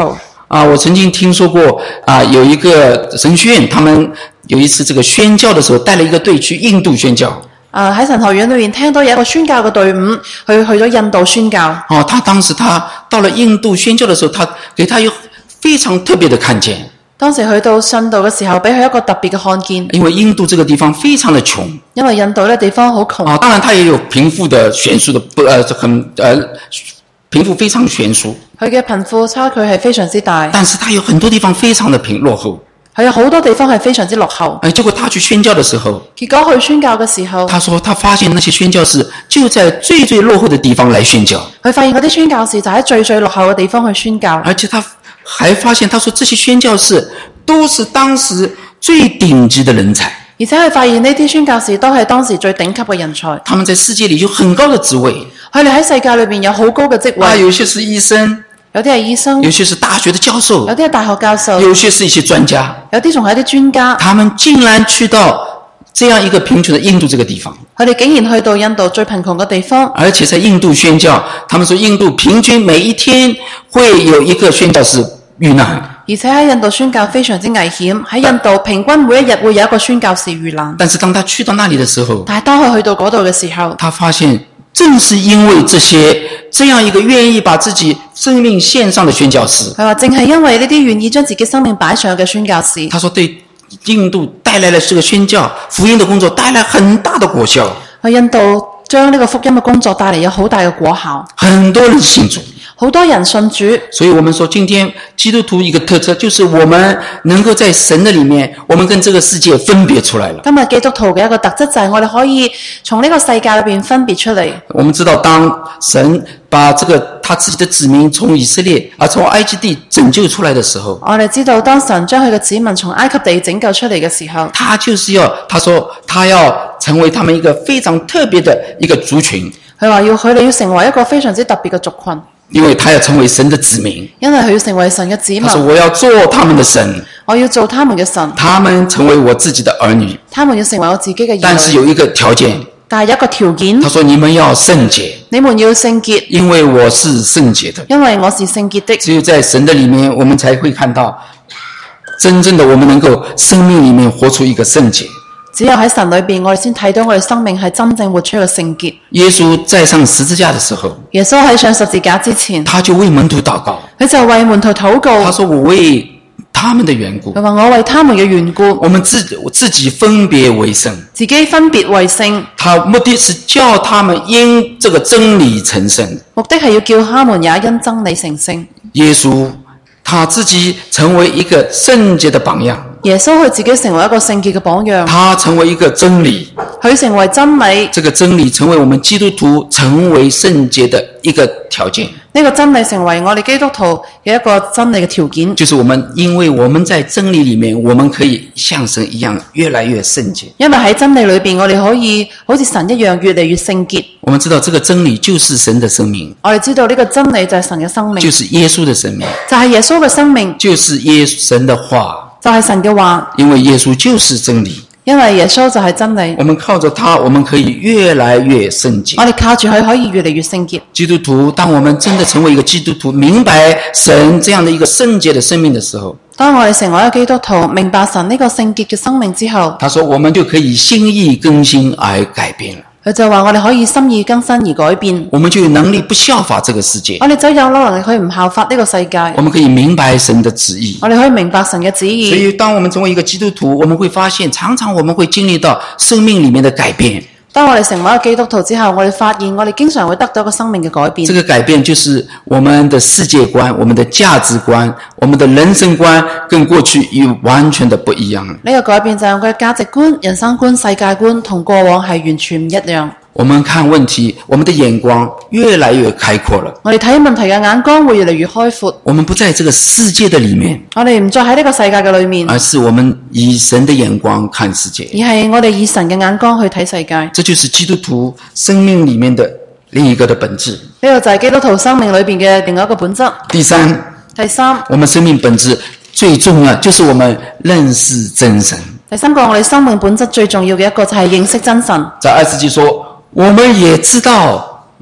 啊，我曾经听说过啊，有一个神学院，他们有一次这个宣教的时候，帶了一個隊去印度宣教。 啊喺神學院裏面聽到有一個宣教嘅隊伍去去咗印度宣教。 哦，他當時他到了印度宣教的時候，他給他有非常特別的看見。 當時去到印度嘅時候，俾佢一個特別嘅看見。 因為印度這個地方非常的窮。 因為印度呢個地方好窮。 啊，當然他也有貧富的懸殊的，不，呃，很，呃，貧富非常懸殊。 佢嘅貧富差距係非常之大。 但是他有很多地方非常的貧落後。 佢有好多地方係非常之落後。 哎，結果他去宣教的時候， 結果去宣教嘅時候， 他說他發現那些宣教士就在最最落後的地方來宣教。 佢發現嗰啲宣教士就喺最最落後嘅地方去宣教。 而且他還發現，他說這些宣教士都是當時最頂級的人才。 而且佢發現呢啲宣教士都係當時最頂級嘅人才。 他們在世界裏有很高的職位。 佢哋喺世界裏面有好高嘅職位。 啊，有些是醫生。 有啲係醫生， 有些是大學的教授， 有啲係大學教授， 有些是一些專家， 有啲仲係一啲專家。 他們竟然去到這樣一個貧窮的印度這個地方， 佢哋竟然去到印度最貧窮嘅地方， 而且在印度宣教。他們說印度平均每一天會有一個宣教士遇難， 而且喺印度宣教非常之危險。喺印度平均每一日會有一個宣教士遇難。 但是當他去到那裡的時候， 但係當佢去到嗰度嘅時候， 他發現正是因為這些這樣一個願意把自己生命獻上的宣教士， 佢話正係因為呢啲願意將自己生命擺上嘅宣教士， 他說對印度帶來了這個宣教福音的工作帶來很大的果效。 喺印度將呢個福音嘅工作帶嚟有好大嘅果效， 很多人信主， 好多人信主。 所以我們說今天基督徒一個特色就是我們能夠在神的裡面，我們跟這個世界分別出來了。 今日基督徒嘅一個特質就係我哋可以從呢個世界裏邊分別出嚟。 我們知道當神把這個他自己的子民從以色列啊從埃及地拯救出來的時候， 我哋知道當神將佢嘅子民從埃及地拯救出嚟嘅時候， 他就是要他說他要成為他們一個非常特別的一個族群。 佢話要佢哋要成為一個非常之特別嘅族群， 因為他要成為神的子民， 因為佢要成為神嘅子民。 他說我要做他們的神， 我要做他們嘅神， 他們成為我自己的兒女， 他們要成為我自己嘅兒女。 但是有一個條件， 但係有一個條件， 他說你們要聖潔， 你們要聖潔， 因為我是聖潔的， 因為我是聖潔的。 只有在神的裡面，我們才會看到真正的我們能夠生命裡面活出一個聖潔。 只有喺神裏邊，我哋先睇到我哋生命係真正活出一個聖潔。 耶穌在上十字架的時候， 耶穌喺上十字架之前， 他就為門徒禱告， 佢就為門徒禱告。 他說我為他們的緣故， 佢話我為他們嘅緣故， 我們自己自己分別為聖， 自己分別為聖。 他目的是叫他們因這個真理成聖， 目的係要叫他們也因真理成聖。 耶穌他自己成為一個聖潔的榜樣， 耶穌佢自己成為一個聖潔嘅榜樣， 他成為一個真理， 佢成為真理。 這個真理成為我們基督徒成為聖潔的一個條件。 呢個真理成為我哋基督徒嘅一個真理嘅條件， 就是我們因為我們在真理裡面，我們可以像神一樣越來越聖潔。 因為喺真理裏邊，我哋可以好似神一樣越嚟越聖潔。 我們知道這個真理就是神的生命， 我哋知道呢個真理就係神嘅生命， 就是耶穌的生命， 就係耶穌嘅生命， 就是耶穌神的話， 就係神嘅話。 因為耶穌就是真理， 因為耶穌就係真理。 我們靠着他，我們可以越來越聖潔。 我哋靠住佢可以越嚟越聖潔。 基督徒，當我們真的成為一個基督徒，明白神這樣的一個聖潔的生命的時候， 當我哋成為一個基督徒，明白神呢個聖潔嘅生命之後， 他說我們就可以心意更新而改變了。 佢就話我哋可以心意更新而改變， 我們就有能力不效法這個世界， 我哋就有能力去唔效法呢個世界， 我們可以明白神的旨意， 我哋可以明白神嘅旨意。 所以當我們成為一個基督徒，我們會發現常常我們會經歷到生命裡面的改變。 當我哋成為一個基督徒之後，我哋發現我哋經常會得到一個生命嘅改變。 這個改變就是我們的世界觀、我們的價值觀、我們的人生觀跟過去又完全的不一樣。 呢個改變就係我嘅價值觀、人生觀、世界觀同過往係完全唔一樣。 我們看問題，我們的眼光越來越開闊了。 我哋睇問題嘅眼光會越嚟越開闊。 我們不在這個世界的裡面， 我哋唔再喺呢個世界嘅裏面， 而是我們以神的眼光看世界。 而係我哋以神嘅眼光去睇世界。 這就是基督徒生命裡面的另一個的本質。 呢個就係基督徒生命裏邊嘅另外一個本質。 第三， 第三， 我們生命本質最重要就是我們認識真神。 第三個我哋生命本質最重要嘅一個就係認識真神。 在二十節說，我們也知道，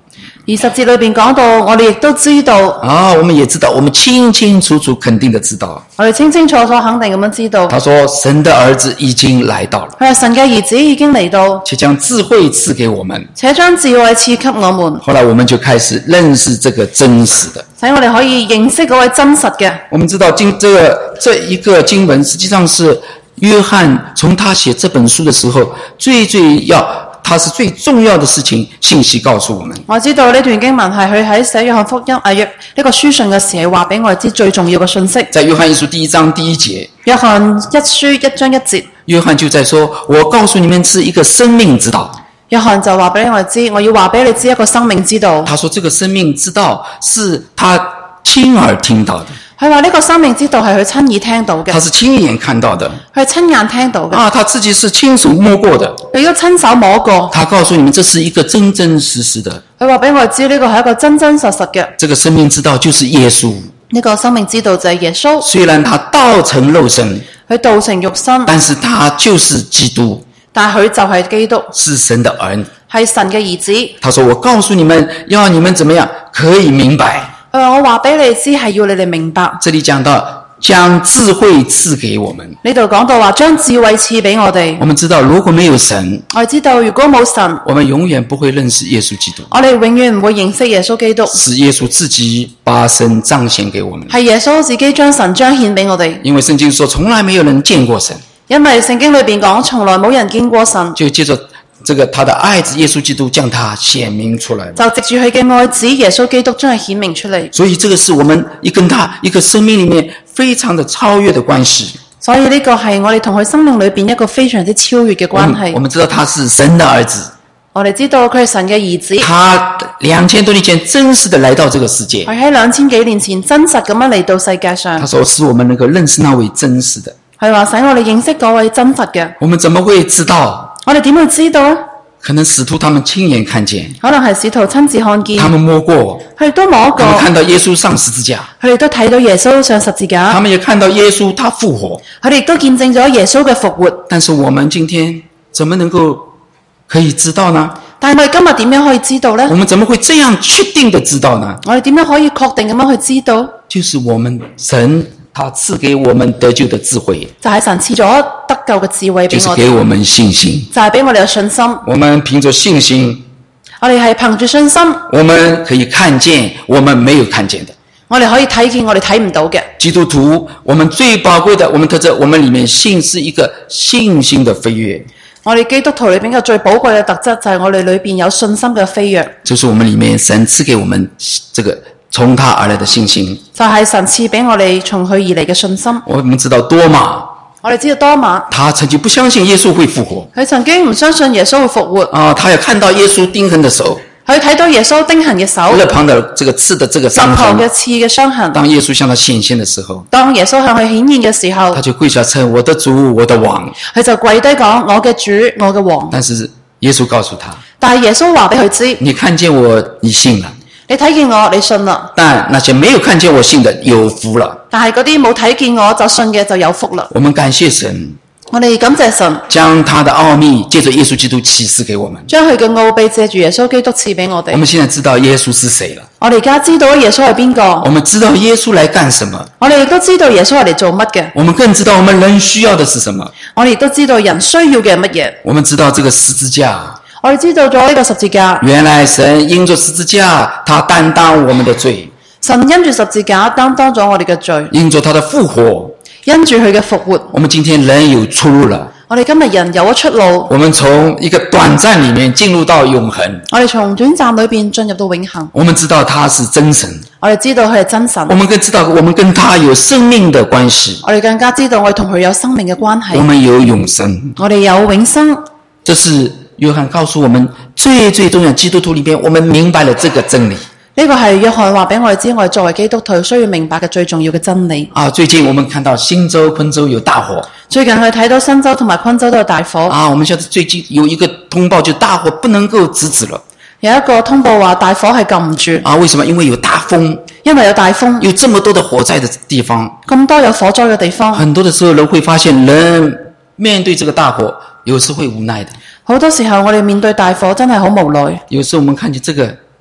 二十節裏邊講到，我哋亦都知道， 啊，我們也知道，我們清清楚楚肯定的知道， 我哋清清楚楚肯定咁樣知道。 他說神的兒子已經來到了， 佢話神嘅兒子已經嚟到， 且將智慧賜給我們。 且將智慧賜給我們。 後來我們就開始認識這個真實的， 使我哋可以認識嗰位真實嘅。 我們知道經這個這一個經文實際上是約翰從他寫這本書的時候最最要他是最重要的事情信息告訴我們。 我知道呢段經文係佢喺寫約翰福音啊約呢個書信嘅時候話俾我哋知最重要嘅信息。 在約翰一書第一章第一節， 約翰一書一章一節， 約翰就在說，我告訴你們是一個生命之道。 約翰就話俾我哋知，我要話俾你知一個生命之道。 他說這個生命之道是他親耳聽到的， 佢話呢個生命之道係佢親耳聽到嘅， 他是親眼看到的， 佢親眼聽到嘅， 啊，他自己是親手摸過的， 佢都親手摸過。 他告訴你們這是一個真真實實的， 佢話俾我哋知呢個係一個真真實實嘅。 這個生命之道就是耶穌。 呢個生命之道就係耶穌， 雖然他道成肉身， 佢道成肉身， 但是他就是基督， 但係佢就係基督， 是神的兒女， 係神嘅兒子。 他說我告訴你們，要你們怎麼樣可以明白。 佢話我話俾你知係要你哋明白。 這裡講到將智慧賜給我們， 呢度講到話將智慧賜俾我哋。 我們知道如果沒有神， 我哋知道如果冇神， 我們永遠不會認識耶穌基督。 我哋永遠唔會認識耶穌基督。 是耶穌自己把神彰顯給我們， 係耶穌自己將神彰顯俾我哋。 因為聖經說從來沒有人見過神， 因為聖經裏邊講從來冇人見過神， 就借着這個他的愛子耶穌基督將他顯明出來， 就藉住佢嘅愛子耶穌基督將佢顯明出嚟。 所以這個是我們一跟他一個生命裡面非常的超越的關係。 所以呢個係我哋同佢生命裏邊一個非常之超越嘅關係。 我們，我們知道他是神的兒子， 我哋知道佢係神嘅兒子， 他兩千多年前真實的來到這個世界， 佢喺兩千幾年前真實咁樣嚟到世界上。 他說使我們能夠認識那位真實的。 佢話使我哋認識嗰位真實嘅。 我們怎麼會知道？ 我哋點會知道呢？ 可能使徒他們親眼看見， 可能係使徒親自看見， 他們摸過， 佢哋都摸過， 他們看到耶穌上十字架， 佢哋都睇到耶穌上十字架， 他們也看到耶穌他復活， 佢哋亦都見證咗耶穌嘅復活。 但是我們今天怎麼能夠可以知道呢？ 但係我哋今日點樣可以知道呢？ 我們怎麼會這樣確定的知道呢？ 我哋點樣可以確定咁樣去知道？ 就是我們神他賜給我們得救的智慧， 就係神賜咗得救嘅智慧俾就是我哋， 給我們信心。 就係俾我哋有信心。 我們憑着信心， 我哋係憑住信心， 我們可以看見我們沒有看見的。 我哋可以睇見我哋睇唔到嘅。 基督徒，我們最寶貴的，我們特質，我們裡面信是一個信心的飛躍。 我哋基督徒裏邊嘅最寶貴嘅特質就係我哋裏邊有信心嘅飛躍， 就是我們裡面神賜給我們這個從他而來的信心。 就係神賜俾我哋從佢而嚟嘅信心。 我們知道多馬， 我哋知道多馬， 他曾經不相信耶穌會復活佢曾經唔相信耶穌會復活， 啊，他也看到耶穌釘痕的手， 佢睇到耶穌釘痕嘅手， 肋旁的這個刺的這個傷肋旁嘅痕。 刺嘅傷痕。 當耶穌向他顯現的時候， 當耶穌向佢顯現嘅時候他，就跪下稱我的主，我的王。 佢就跪低講我嘅主，我嘅王。 但是耶穌告訴他， 但係耶穌話俾佢知， 你看見我，你信了， 你睇見我，你信啦。 但那些沒有看見我信的有福了。 但係嗰啲冇睇見我就信嘅就有福啦。 我們感謝神， 我哋感謝神， 將他的奧秘借着耶穌基督啟示給我們。 將佢嘅奧秘借住耶穌基督賜俾我哋。 我們現在知道耶穌是誰了， 我哋而家知道耶穌係邊個， 我們知道耶穌來幹什麼， 我哋亦都知道耶穌係嚟做乜嘅， 我們更知道我們人需要的是什麼。 我哋亦都知道人需要嘅係乜嘢。 我們知道這個十字架， 我哋知道咗呢個十字架， 原來神因着十字架，他擔當我們的罪， 神因住十字架擔當咗我哋嘅罪， 因着他的復活， 因住佢嘅復活， 我們今天人有出路了。 我哋今日人有咗出路， 我們從一個短暫裡面進入到永恆。 我哋從短暫裏邊進入到永恆。 我們知道他是真神， 我哋知道佢係真神， 我們更知道我們跟他有生命的關係， 我哋更加知道我哋同佢有生命嘅關係， 我們有永生。 我哋有永生。 這是約翰告訴我們最最重要，基督徒裡面我們明白了這個真理。 呢個係約翰話俾我哋知，我哋作為基督徒需要明白嘅最重要嘅真理。 啊，最近我們看到新州、昆州有大火。 最近我哋睇到新州同埋昆州都有大火。 啊，我們現在最近有一個通報，就大火不能夠制止了。 有一個通報話大火係撳唔住。 啊，為什麼？因為有大風， 因為有大風， 有這麼多的火災的地方， 咁多有火災嘅地方， 很多的時候人會發現，人面對這個大火，有時會無奈的。 好多時候我哋面對大火真係好無奈。 有時候我們看見這個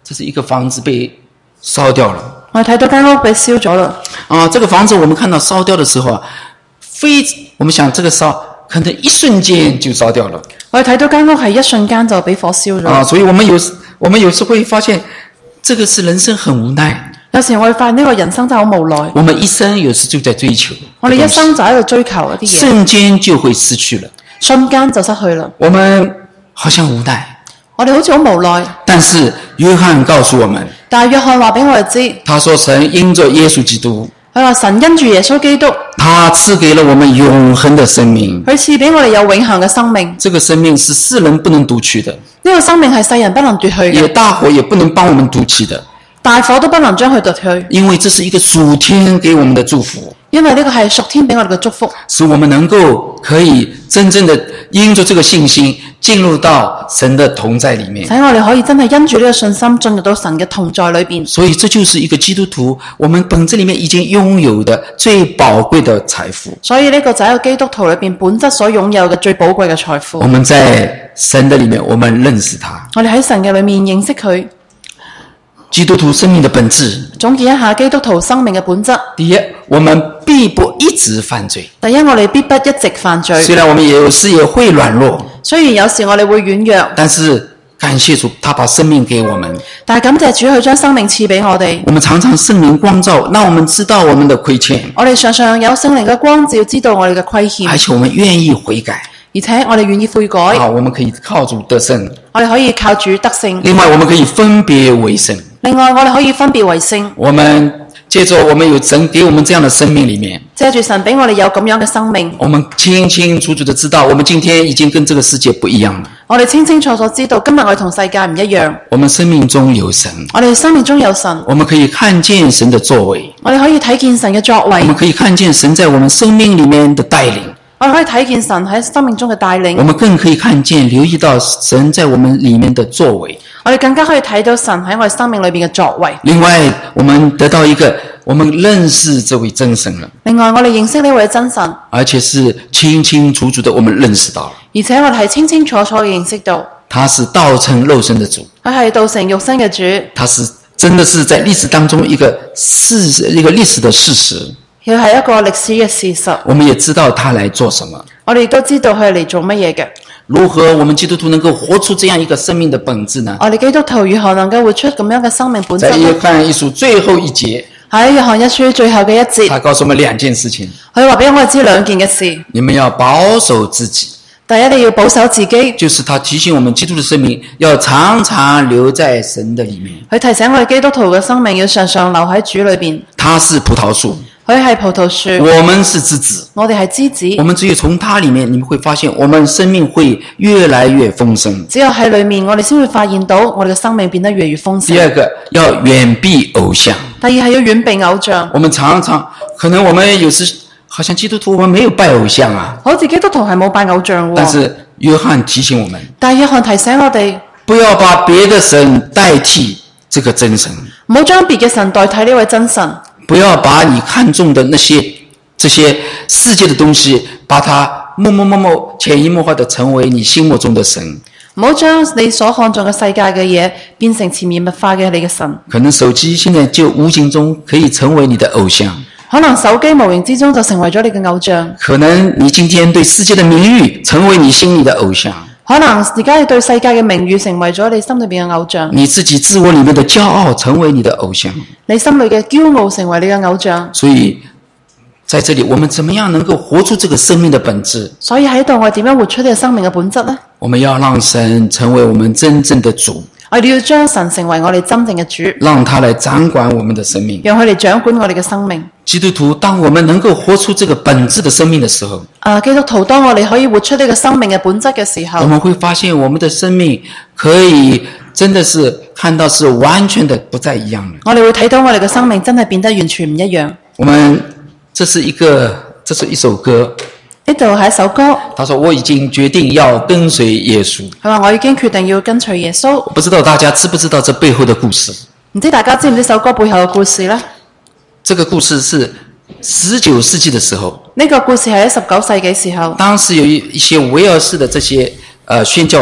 这是一个房子被烧掉了。 我哋睇到間屋被燒咗啦。 啊，這個房子我們看到燒掉的時候啊，非我們想這個燒可能一瞬間就燒掉了。 我哋睇到間屋係一瞬間就俾火燒咗。 啊，所以我們有我們有時會發現，這個是人生很無奈。 有時我會發現呢個人生真係好無奈。 我們一生有時就在追求， 我哋一生就喺度追求一啲嘢， 瞬間就會失去了， 瞬間就失去啦。 我們好像無奈。 我哋好似好無奈。 但是約翰告訴我們， 但係約翰話俾我哋知， 他說神因着耶穌基督， 佢話神因住耶穌基督， 他賜給了我們永恆的生命。 佢賜俾我哋有永恆嘅生命。 這個生命是世人不能奪取的， 呢個生命係世人不能奪去嘅， 也大火也不能幫我們奪取的， 大火都不能將佢奪去。 因為這是一個屬天給我們的祝福， 因為呢個係屬天俾我哋嘅祝福， 使我們能夠可以真正的因着這個信心進入到神的同在裡面， 使我哋可以真係因住呢個信心進入到神嘅同在裏邊。 所以這就是一個基督徒我們本質裡面已經擁有的最寶貴的財富。 所以呢個就係一個基督徒裏邊本質所擁有嘅最寶貴嘅財富。 我們在神的裡面，我們認識他。 我哋喺神嘅裏面認識佢。 基督徒生命的本質， 總結一下基督徒生命嘅本質。 第一，我們必不一直犯罪。 第一，我哋必不一直犯罪。 雖然我們有時也會軟弱， 雖然有時我哋會軟弱， 但是感謝主，他把生命給我們。 但係感謝主，佢將生命賜俾我哋。 我們常常聖靈光照，讓我們知道我們的虧欠。 我哋常常有聖靈嘅光照，知道我哋嘅虧欠， 而且我們願意悔改， 而且我哋願意悔改。 啊，我們可以靠主得勝。 我哋可以靠主得勝。 另外，我們可以分別為聖。 另外，我哋可以分別為聖。 我們借着我們有神給我們這樣的生命裡面， 借住神俾我哋有咁樣嘅生命， 我們清清楚楚的知道，我們今天已經跟這個世界不一樣了。 我哋清清楚楚知道，今日我哋同世界唔一樣。 我們生命中有神， 我哋生命中有神， 我們可以看見神的作為， 我哋可以睇見神嘅作為， 我們可以看見神在我們生命裡面的帶領。 我哋可以睇見神喺生命中嘅帶領， 我們更可以看見、留意到神在我們裡面的作為。 我哋更加可以睇到神喺我哋生命裏邊嘅作為。 另外，我們得到一個，我們認識這位真神了。 另外，我哋認識呢位真神， 而且是清清楚楚的，我們認識到了。 而且我哋係清清楚楚嘅認識到， 他是道成肉身的主， 佢係道成肉身嘅主， 他是真的是在歷史當中一個事，一個歷史的事實。 佢係一個歷史嘅事實。 我們也知道他來做什麼， 我哋亦都知道佢係嚟做乜嘢嘅。 如何我們基督徒能夠活出這樣一個生命的本質呢？ 我哋基督徒如何能夠活出咁樣嘅生命本質在呢？ 約翰一書最後一節， 喺約翰一書最後嘅一節， 他告訴我們兩件事情： 佢話俾我哋知兩件嘅事。 你們要保守自己。 第一，你要保守自己， 就是他提醒我們基督的生命要常常留在神的裡面。 佢提醒我哋基督徒嘅生命要常常留喺主裏邊。 他是葡萄樹， 佢係葡萄樹， 我們是枝子， 我哋係枝子。 我們只有從它裡面，你們會發現我們生命會越來越豐盛。 只有喺裏面，我哋先會發現到我哋嘅生命變得越嚟越豐盛。 第二個，要遠避偶像。 第二係要遠避偶像。 我們常常可能我們有時好像基督徒我們沒有拜偶像啊， 好似基督徒係冇拜偶像喎。 但是約翰提醒我們， 但係約翰提醒我哋， 不要把別的神代替這個真神， 唔好將別嘅神代替呢位真神。 不要把你看重的那些這些世界的東西，把它默默默默潛移默化的成為你心目中的神。 唔好將你所看重嘅世界嘅嘢變成潛移默化嘅你嘅神。 可能手機現在就無形中可以成為你的偶像， 可能手機無形之中就成為咗你嘅偶像。 可能你今天對世界的名譽成為你心裏的偶像， 可能而家你對世界嘅名譽成為咗你心裏邊嘅偶像。 你自己自我裏面的驕傲成為你的偶像， 你心裏嘅驕傲成為你嘅偶像。 所以在這裏我們怎麼樣能夠活出這個生命的本質？ 所以喺度我哋點樣活出呢個生命嘅本質呢？ 我們要讓神成為我們真正的主， 我哋要將神成為我哋真正嘅主， 讓他來掌管我們的生命， 讓佢哋掌管我哋嘅生命。 基督徒，當我們能夠活出這個本質的生命的時候， 啊，基督徒，當我哋可以活出呢個生命嘅本質嘅時候， 我們會發現我們的生命可以真的是看到是完全的不再一樣了。 我哋會睇到我哋嘅生命真係變得完全唔一樣。 我們這是一個，這是一首歌。 呢度係一首歌。 他說我已經決定要跟隨耶穌。 佢話我已經決定要跟隨耶穌。 我不知道大家知不知道這背後的故事？ 唔知大家知唔知首歌背後嘅故事呢？ 這個故事是十九世紀的時候。 呢個故事係喺十九世紀時候。 當時有一一些威爾士的這些呃宣教士。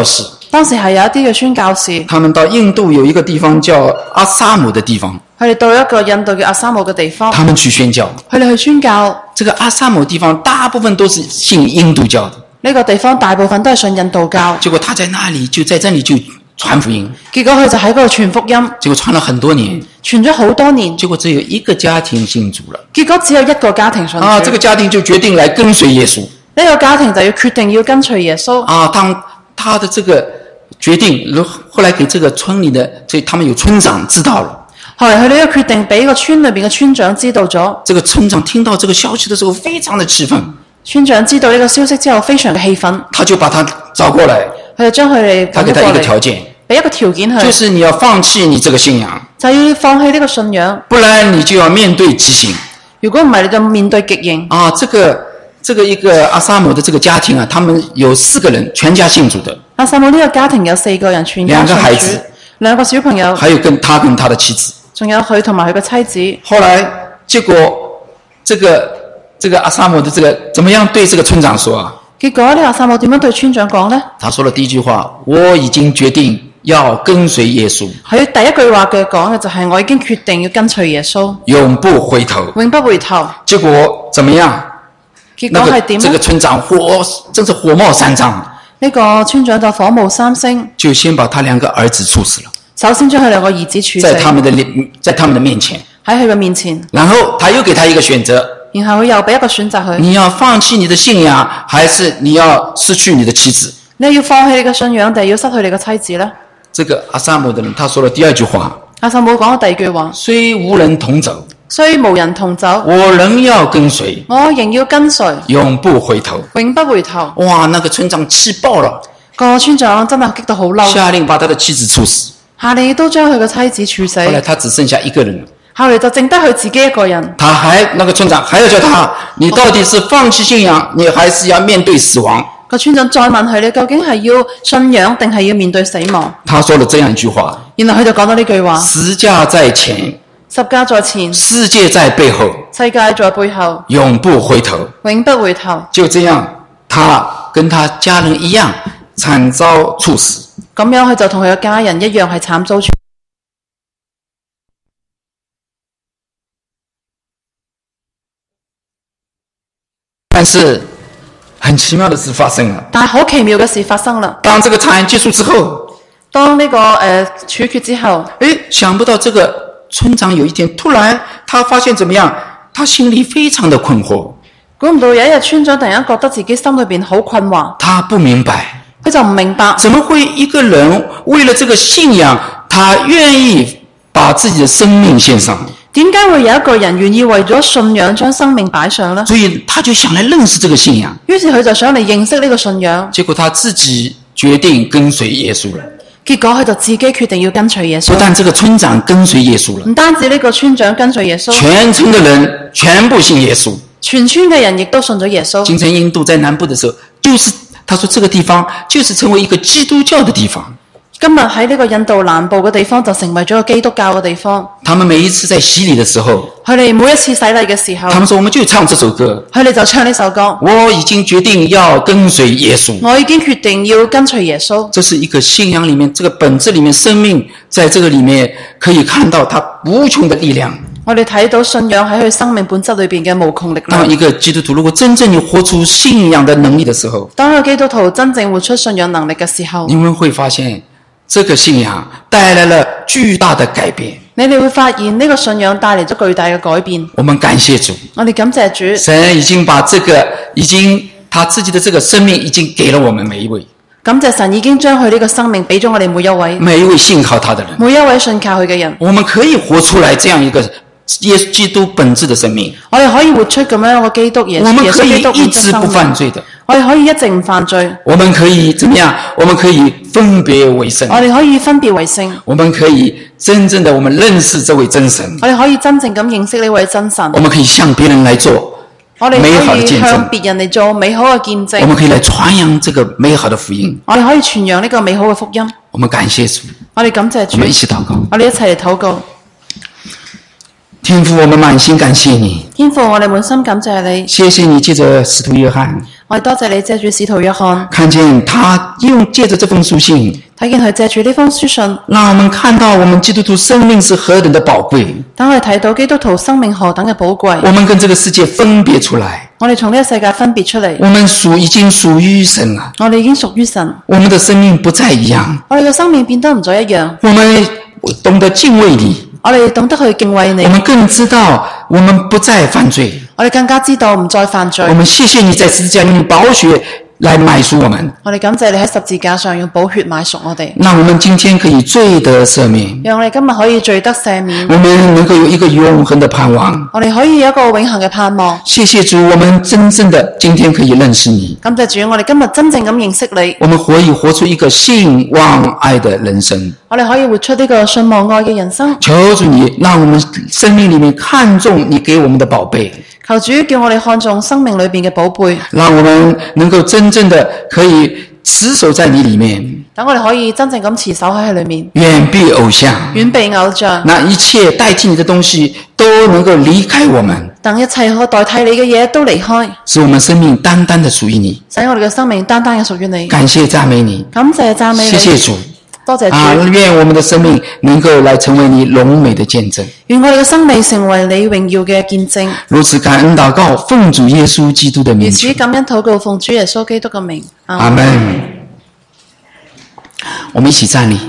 當時係有一啲嘅宣教士， 他們到印度有一個地方叫阿薩姆的地方， 佢哋到一個印度嘅阿沙姆嘅地方， 他們去宣教。 佢哋去宣教。 這個阿薩姆地方大部分都是信印度教的， 呢個地方大部分都係信印度教。 結果他在那裡就在這裡就傳福音， 結果佢就喺嗰度傳福音， 結果傳了很多年， 傳咗好多年， 結果只有一個家庭信主了。 結果只有一個家庭信主。 啊，這個家庭就決定來跟隨耶穌。 呢個家庭就要決定要跟隨耶穌。 啊，他他的這個決定，後來給這個村裡的，所以他們有村長知道了。 後來佢哋呢個決定俾個村裏邊嘅村長知道咗。 這個村長聽到這個消息的時候，非常的氣憤。 村長知道呢個消息之後，非常嘅氣憤。 他就把他找過來， 佢就將佢哋他給他一個條件， 俾一個條件佢， 就是你要放棄你這個信仰， 就要放棄呢個信仰， 不然你就要面對極刑。 如果唔係，你就面對極刑。 啊，這個這個一個阿薩姆的這個家庭啊，他們有四個人，全家信主的。 阿薩姆呢個家庭有四個人，全家信主， 兩個孩子， 兩個小朋友， 還有跟他跟他的妻子。 仲有佢同埋佢嘅妻子。 後來結果，這個這個阿薩姆的這個怎麼樣對這個村長說啊？ 結果呢，阿薩姆點樣對村長講呢？ 他說了第一句話：我已經決定要跟隨耶穌。 佢第一句話嘅講嘅就係我已經決定要跟隨耶穌， 永不回頭。 永不回頭。 結果怎麼樣？ 結果係點呢？ 那個這個村長火真是火冒三丈。 呢個村長就火冒三星， 就先把他兩個兒子處死了。 首先將佢兩個兒子處死， 在他們的在他們的面前， 喺佢嘅面前。 然後他又給他一個選擇， 然後佢又俾一個選擇佢， 你要放棄你的信仰，還是你要失去你的妻子？ 你要放棄你嘅信仰，定係要失去你嘅妻子呢？ 這個阿薩姆的人，他說了第二句話。 阿薩姆講咗第二句話： 雖無人同走， 雖無人同走， 我仍要跟隨， 我仍要跟隨， 永不回頭。 永不回頭。 哇，那個村長氣爆了， 個村長真係激到好嬲， 下令把他的妻子處死。 下令都將佢嘅妻子處死。 後來他只剩下一個人了， 後嚟就剩得佢自己一個人。 他還那個村長還要叫他，你到底是放棄信仰，你還是要面對死亡？ 個村長再問佢，你究竟係要信仰定係要面對死亡？ 他說了這樣一句話， 然後佢就講到呢句話： 十架在前， 十架在前， 世界在背後， 世界在背後， 永不回頭。 永不回頭。 就這樣，他跟他家人一樣慘遭處死。 咁樣佢就同佢嘅家人一樣係慘遭處。 但是很奇妙的事發生了。 但係好奇妙嘅事發生啦。 當這個查案結束之後， 當呢、這個誒、呃、處決之後， 誒，想不到這個村長有一天突然他發現怎麼樣？他心裡非常的困惑。 估唔到有一日村長突然間覺得自己心裏邊好困惑。 他不明白， 佢就唔明白， 怎麼會一個人為了這個信仰，他願意把自己的生命獻上？ 點解會有一個人願意為咗信仰將生命擺上呢？ 所以他就想來認識這個信仰。 於是佢就想嚟認識呢個信仰。 結果他自己決定跟隨耶穌了。 結果佢就自己決定要跟隨耶穌。 不但這個村長跟隨耶穌了， 唔單止呢個村長跟隨耶穌， 全村的人全部信耶穌。 全村嘅人亦都信咗耶穌。 金城印度在南部的時候，就是他說這個地方就是成為一個基督教的地方。 今日喺呢個印度南部嘅地方就成為咗個基督教嘅地方。 他們每一次在洗禮的時候， 佢哋每一次洗禮嘅時候， 他們說我們就唱這首歌。 佢哋就唱呢首歌。 我已經決定要跟隨耶穌。 我已經決定要跟隨耶穌。 這是一個信仰裏面，這個本質裏面，生命在這個裏面可以看到它無窮的力量。 我哋睇到信仰喺佢生命本質裏邊嘅無窮力量。 當一個基督徒如果真正你活出信仰的能力的時候， 當一個基督徒真正活出信仰能力嘅時候， 你們會發現這個信仰帶來了巨大的改變。 你哋會發現呢個信仰帶嚟咗巨大嘅改變。 我們感謝主， 我哋感謝主， 神已經把這個已經他自己的這個生命已經給了我們每一位。 感謝神已經將佢呢個生命俾咗我哋每一位， 每一位信靠他的人， 每一位信靠佢嘅人， 我們可以活出來這樣一個耶穌基督本質的生命。 我哋可以活出咁樣一個基督耶穌耶穌基督一直不犯罪的。 我哋可以一直唔犯罪。 我們可以怎麼樣？我們可以分別為聖。 我哋可以分別為聖。 我們可以真正的我們認識這位真神。 我哋可以真正咁認識呢位真神。 我們可以向別人來做美好的見證。我哋可以向別人嚟做美好嘅見證。我們可以來傳揚這個美好的福音。 我哋可以傳揚呢個美好嘅福音。 我們感謝主。 我哋感謝主。 我們一起禱告。 我哋一齊嚟禱告。 天父，我们滿心感謝你， 天父，我哋滿心感謝你， 謝謝你借着使徒約翰， 我哋多謝你借住使徒約翰， 看見他用借着這封書信， 睇見佢借住呢封書信， 讓我們看到我們基督徒生命是何等的寶貴， 等我哋睇到基督徒生命何等嘅寶貴， 我們跟這個世界分別出來， 我哋從呢個世界分別出嚟， 我們屬已經屬於神了， 我哋已經屬於神， 我們的生命不再一樣， 我哋嘅生命變得唔再一樣， 我們懂得敬畏你， 我哋懂得去敬畏你， 我們更知道我們不再犯罪， 我哋更加知道唔再犯罪。 我們謝謝你在十字架裏面寶血來買贖我們， 我哋感謝你喺十字架上用寶血買贖我哋， 讓我們今天可以罪得赦免， 讓我哋今日可以罪得赦免， 我們能夠有一個永恆的盼望。 我哋可以有一個永恆嘅盼望。 謝謝主，我們真正的今天可以認識你， 感謝主，我哋今日真正咁認識你， 我們可以活出一個信望愛的人生。 我哋可以活出呢個信望愛嘅人生。 求主你讓我們生命裏面看重你給我們的寶貝， 求主叫我哋看重生命裏面嘅寶貝， 讓我們能夠真正的可以持守在你裏面， 等我哋可以真正咁持守喺佢裏面， 遠避偶像， 遠避偶像， 那一切代替你的東西都能夠離開我們， 等一切可代替你嘅嘢都離開， 使我們生命單單的屬於你， 使我哋嘅生命單單嘅屬於你。 感謝讚美你， 感謝讚美你， 謝謝主， 多謝主。 啊，願我們的生命能夠來成為你榮美的見證， 願我哋嘅生命成為你榮耀嘅見證。 如此感恩禱告，奉主耶穌基督的名求， 如此感恩禱告，奉主耶穌基督嘅名。 阿們。我們一起站立。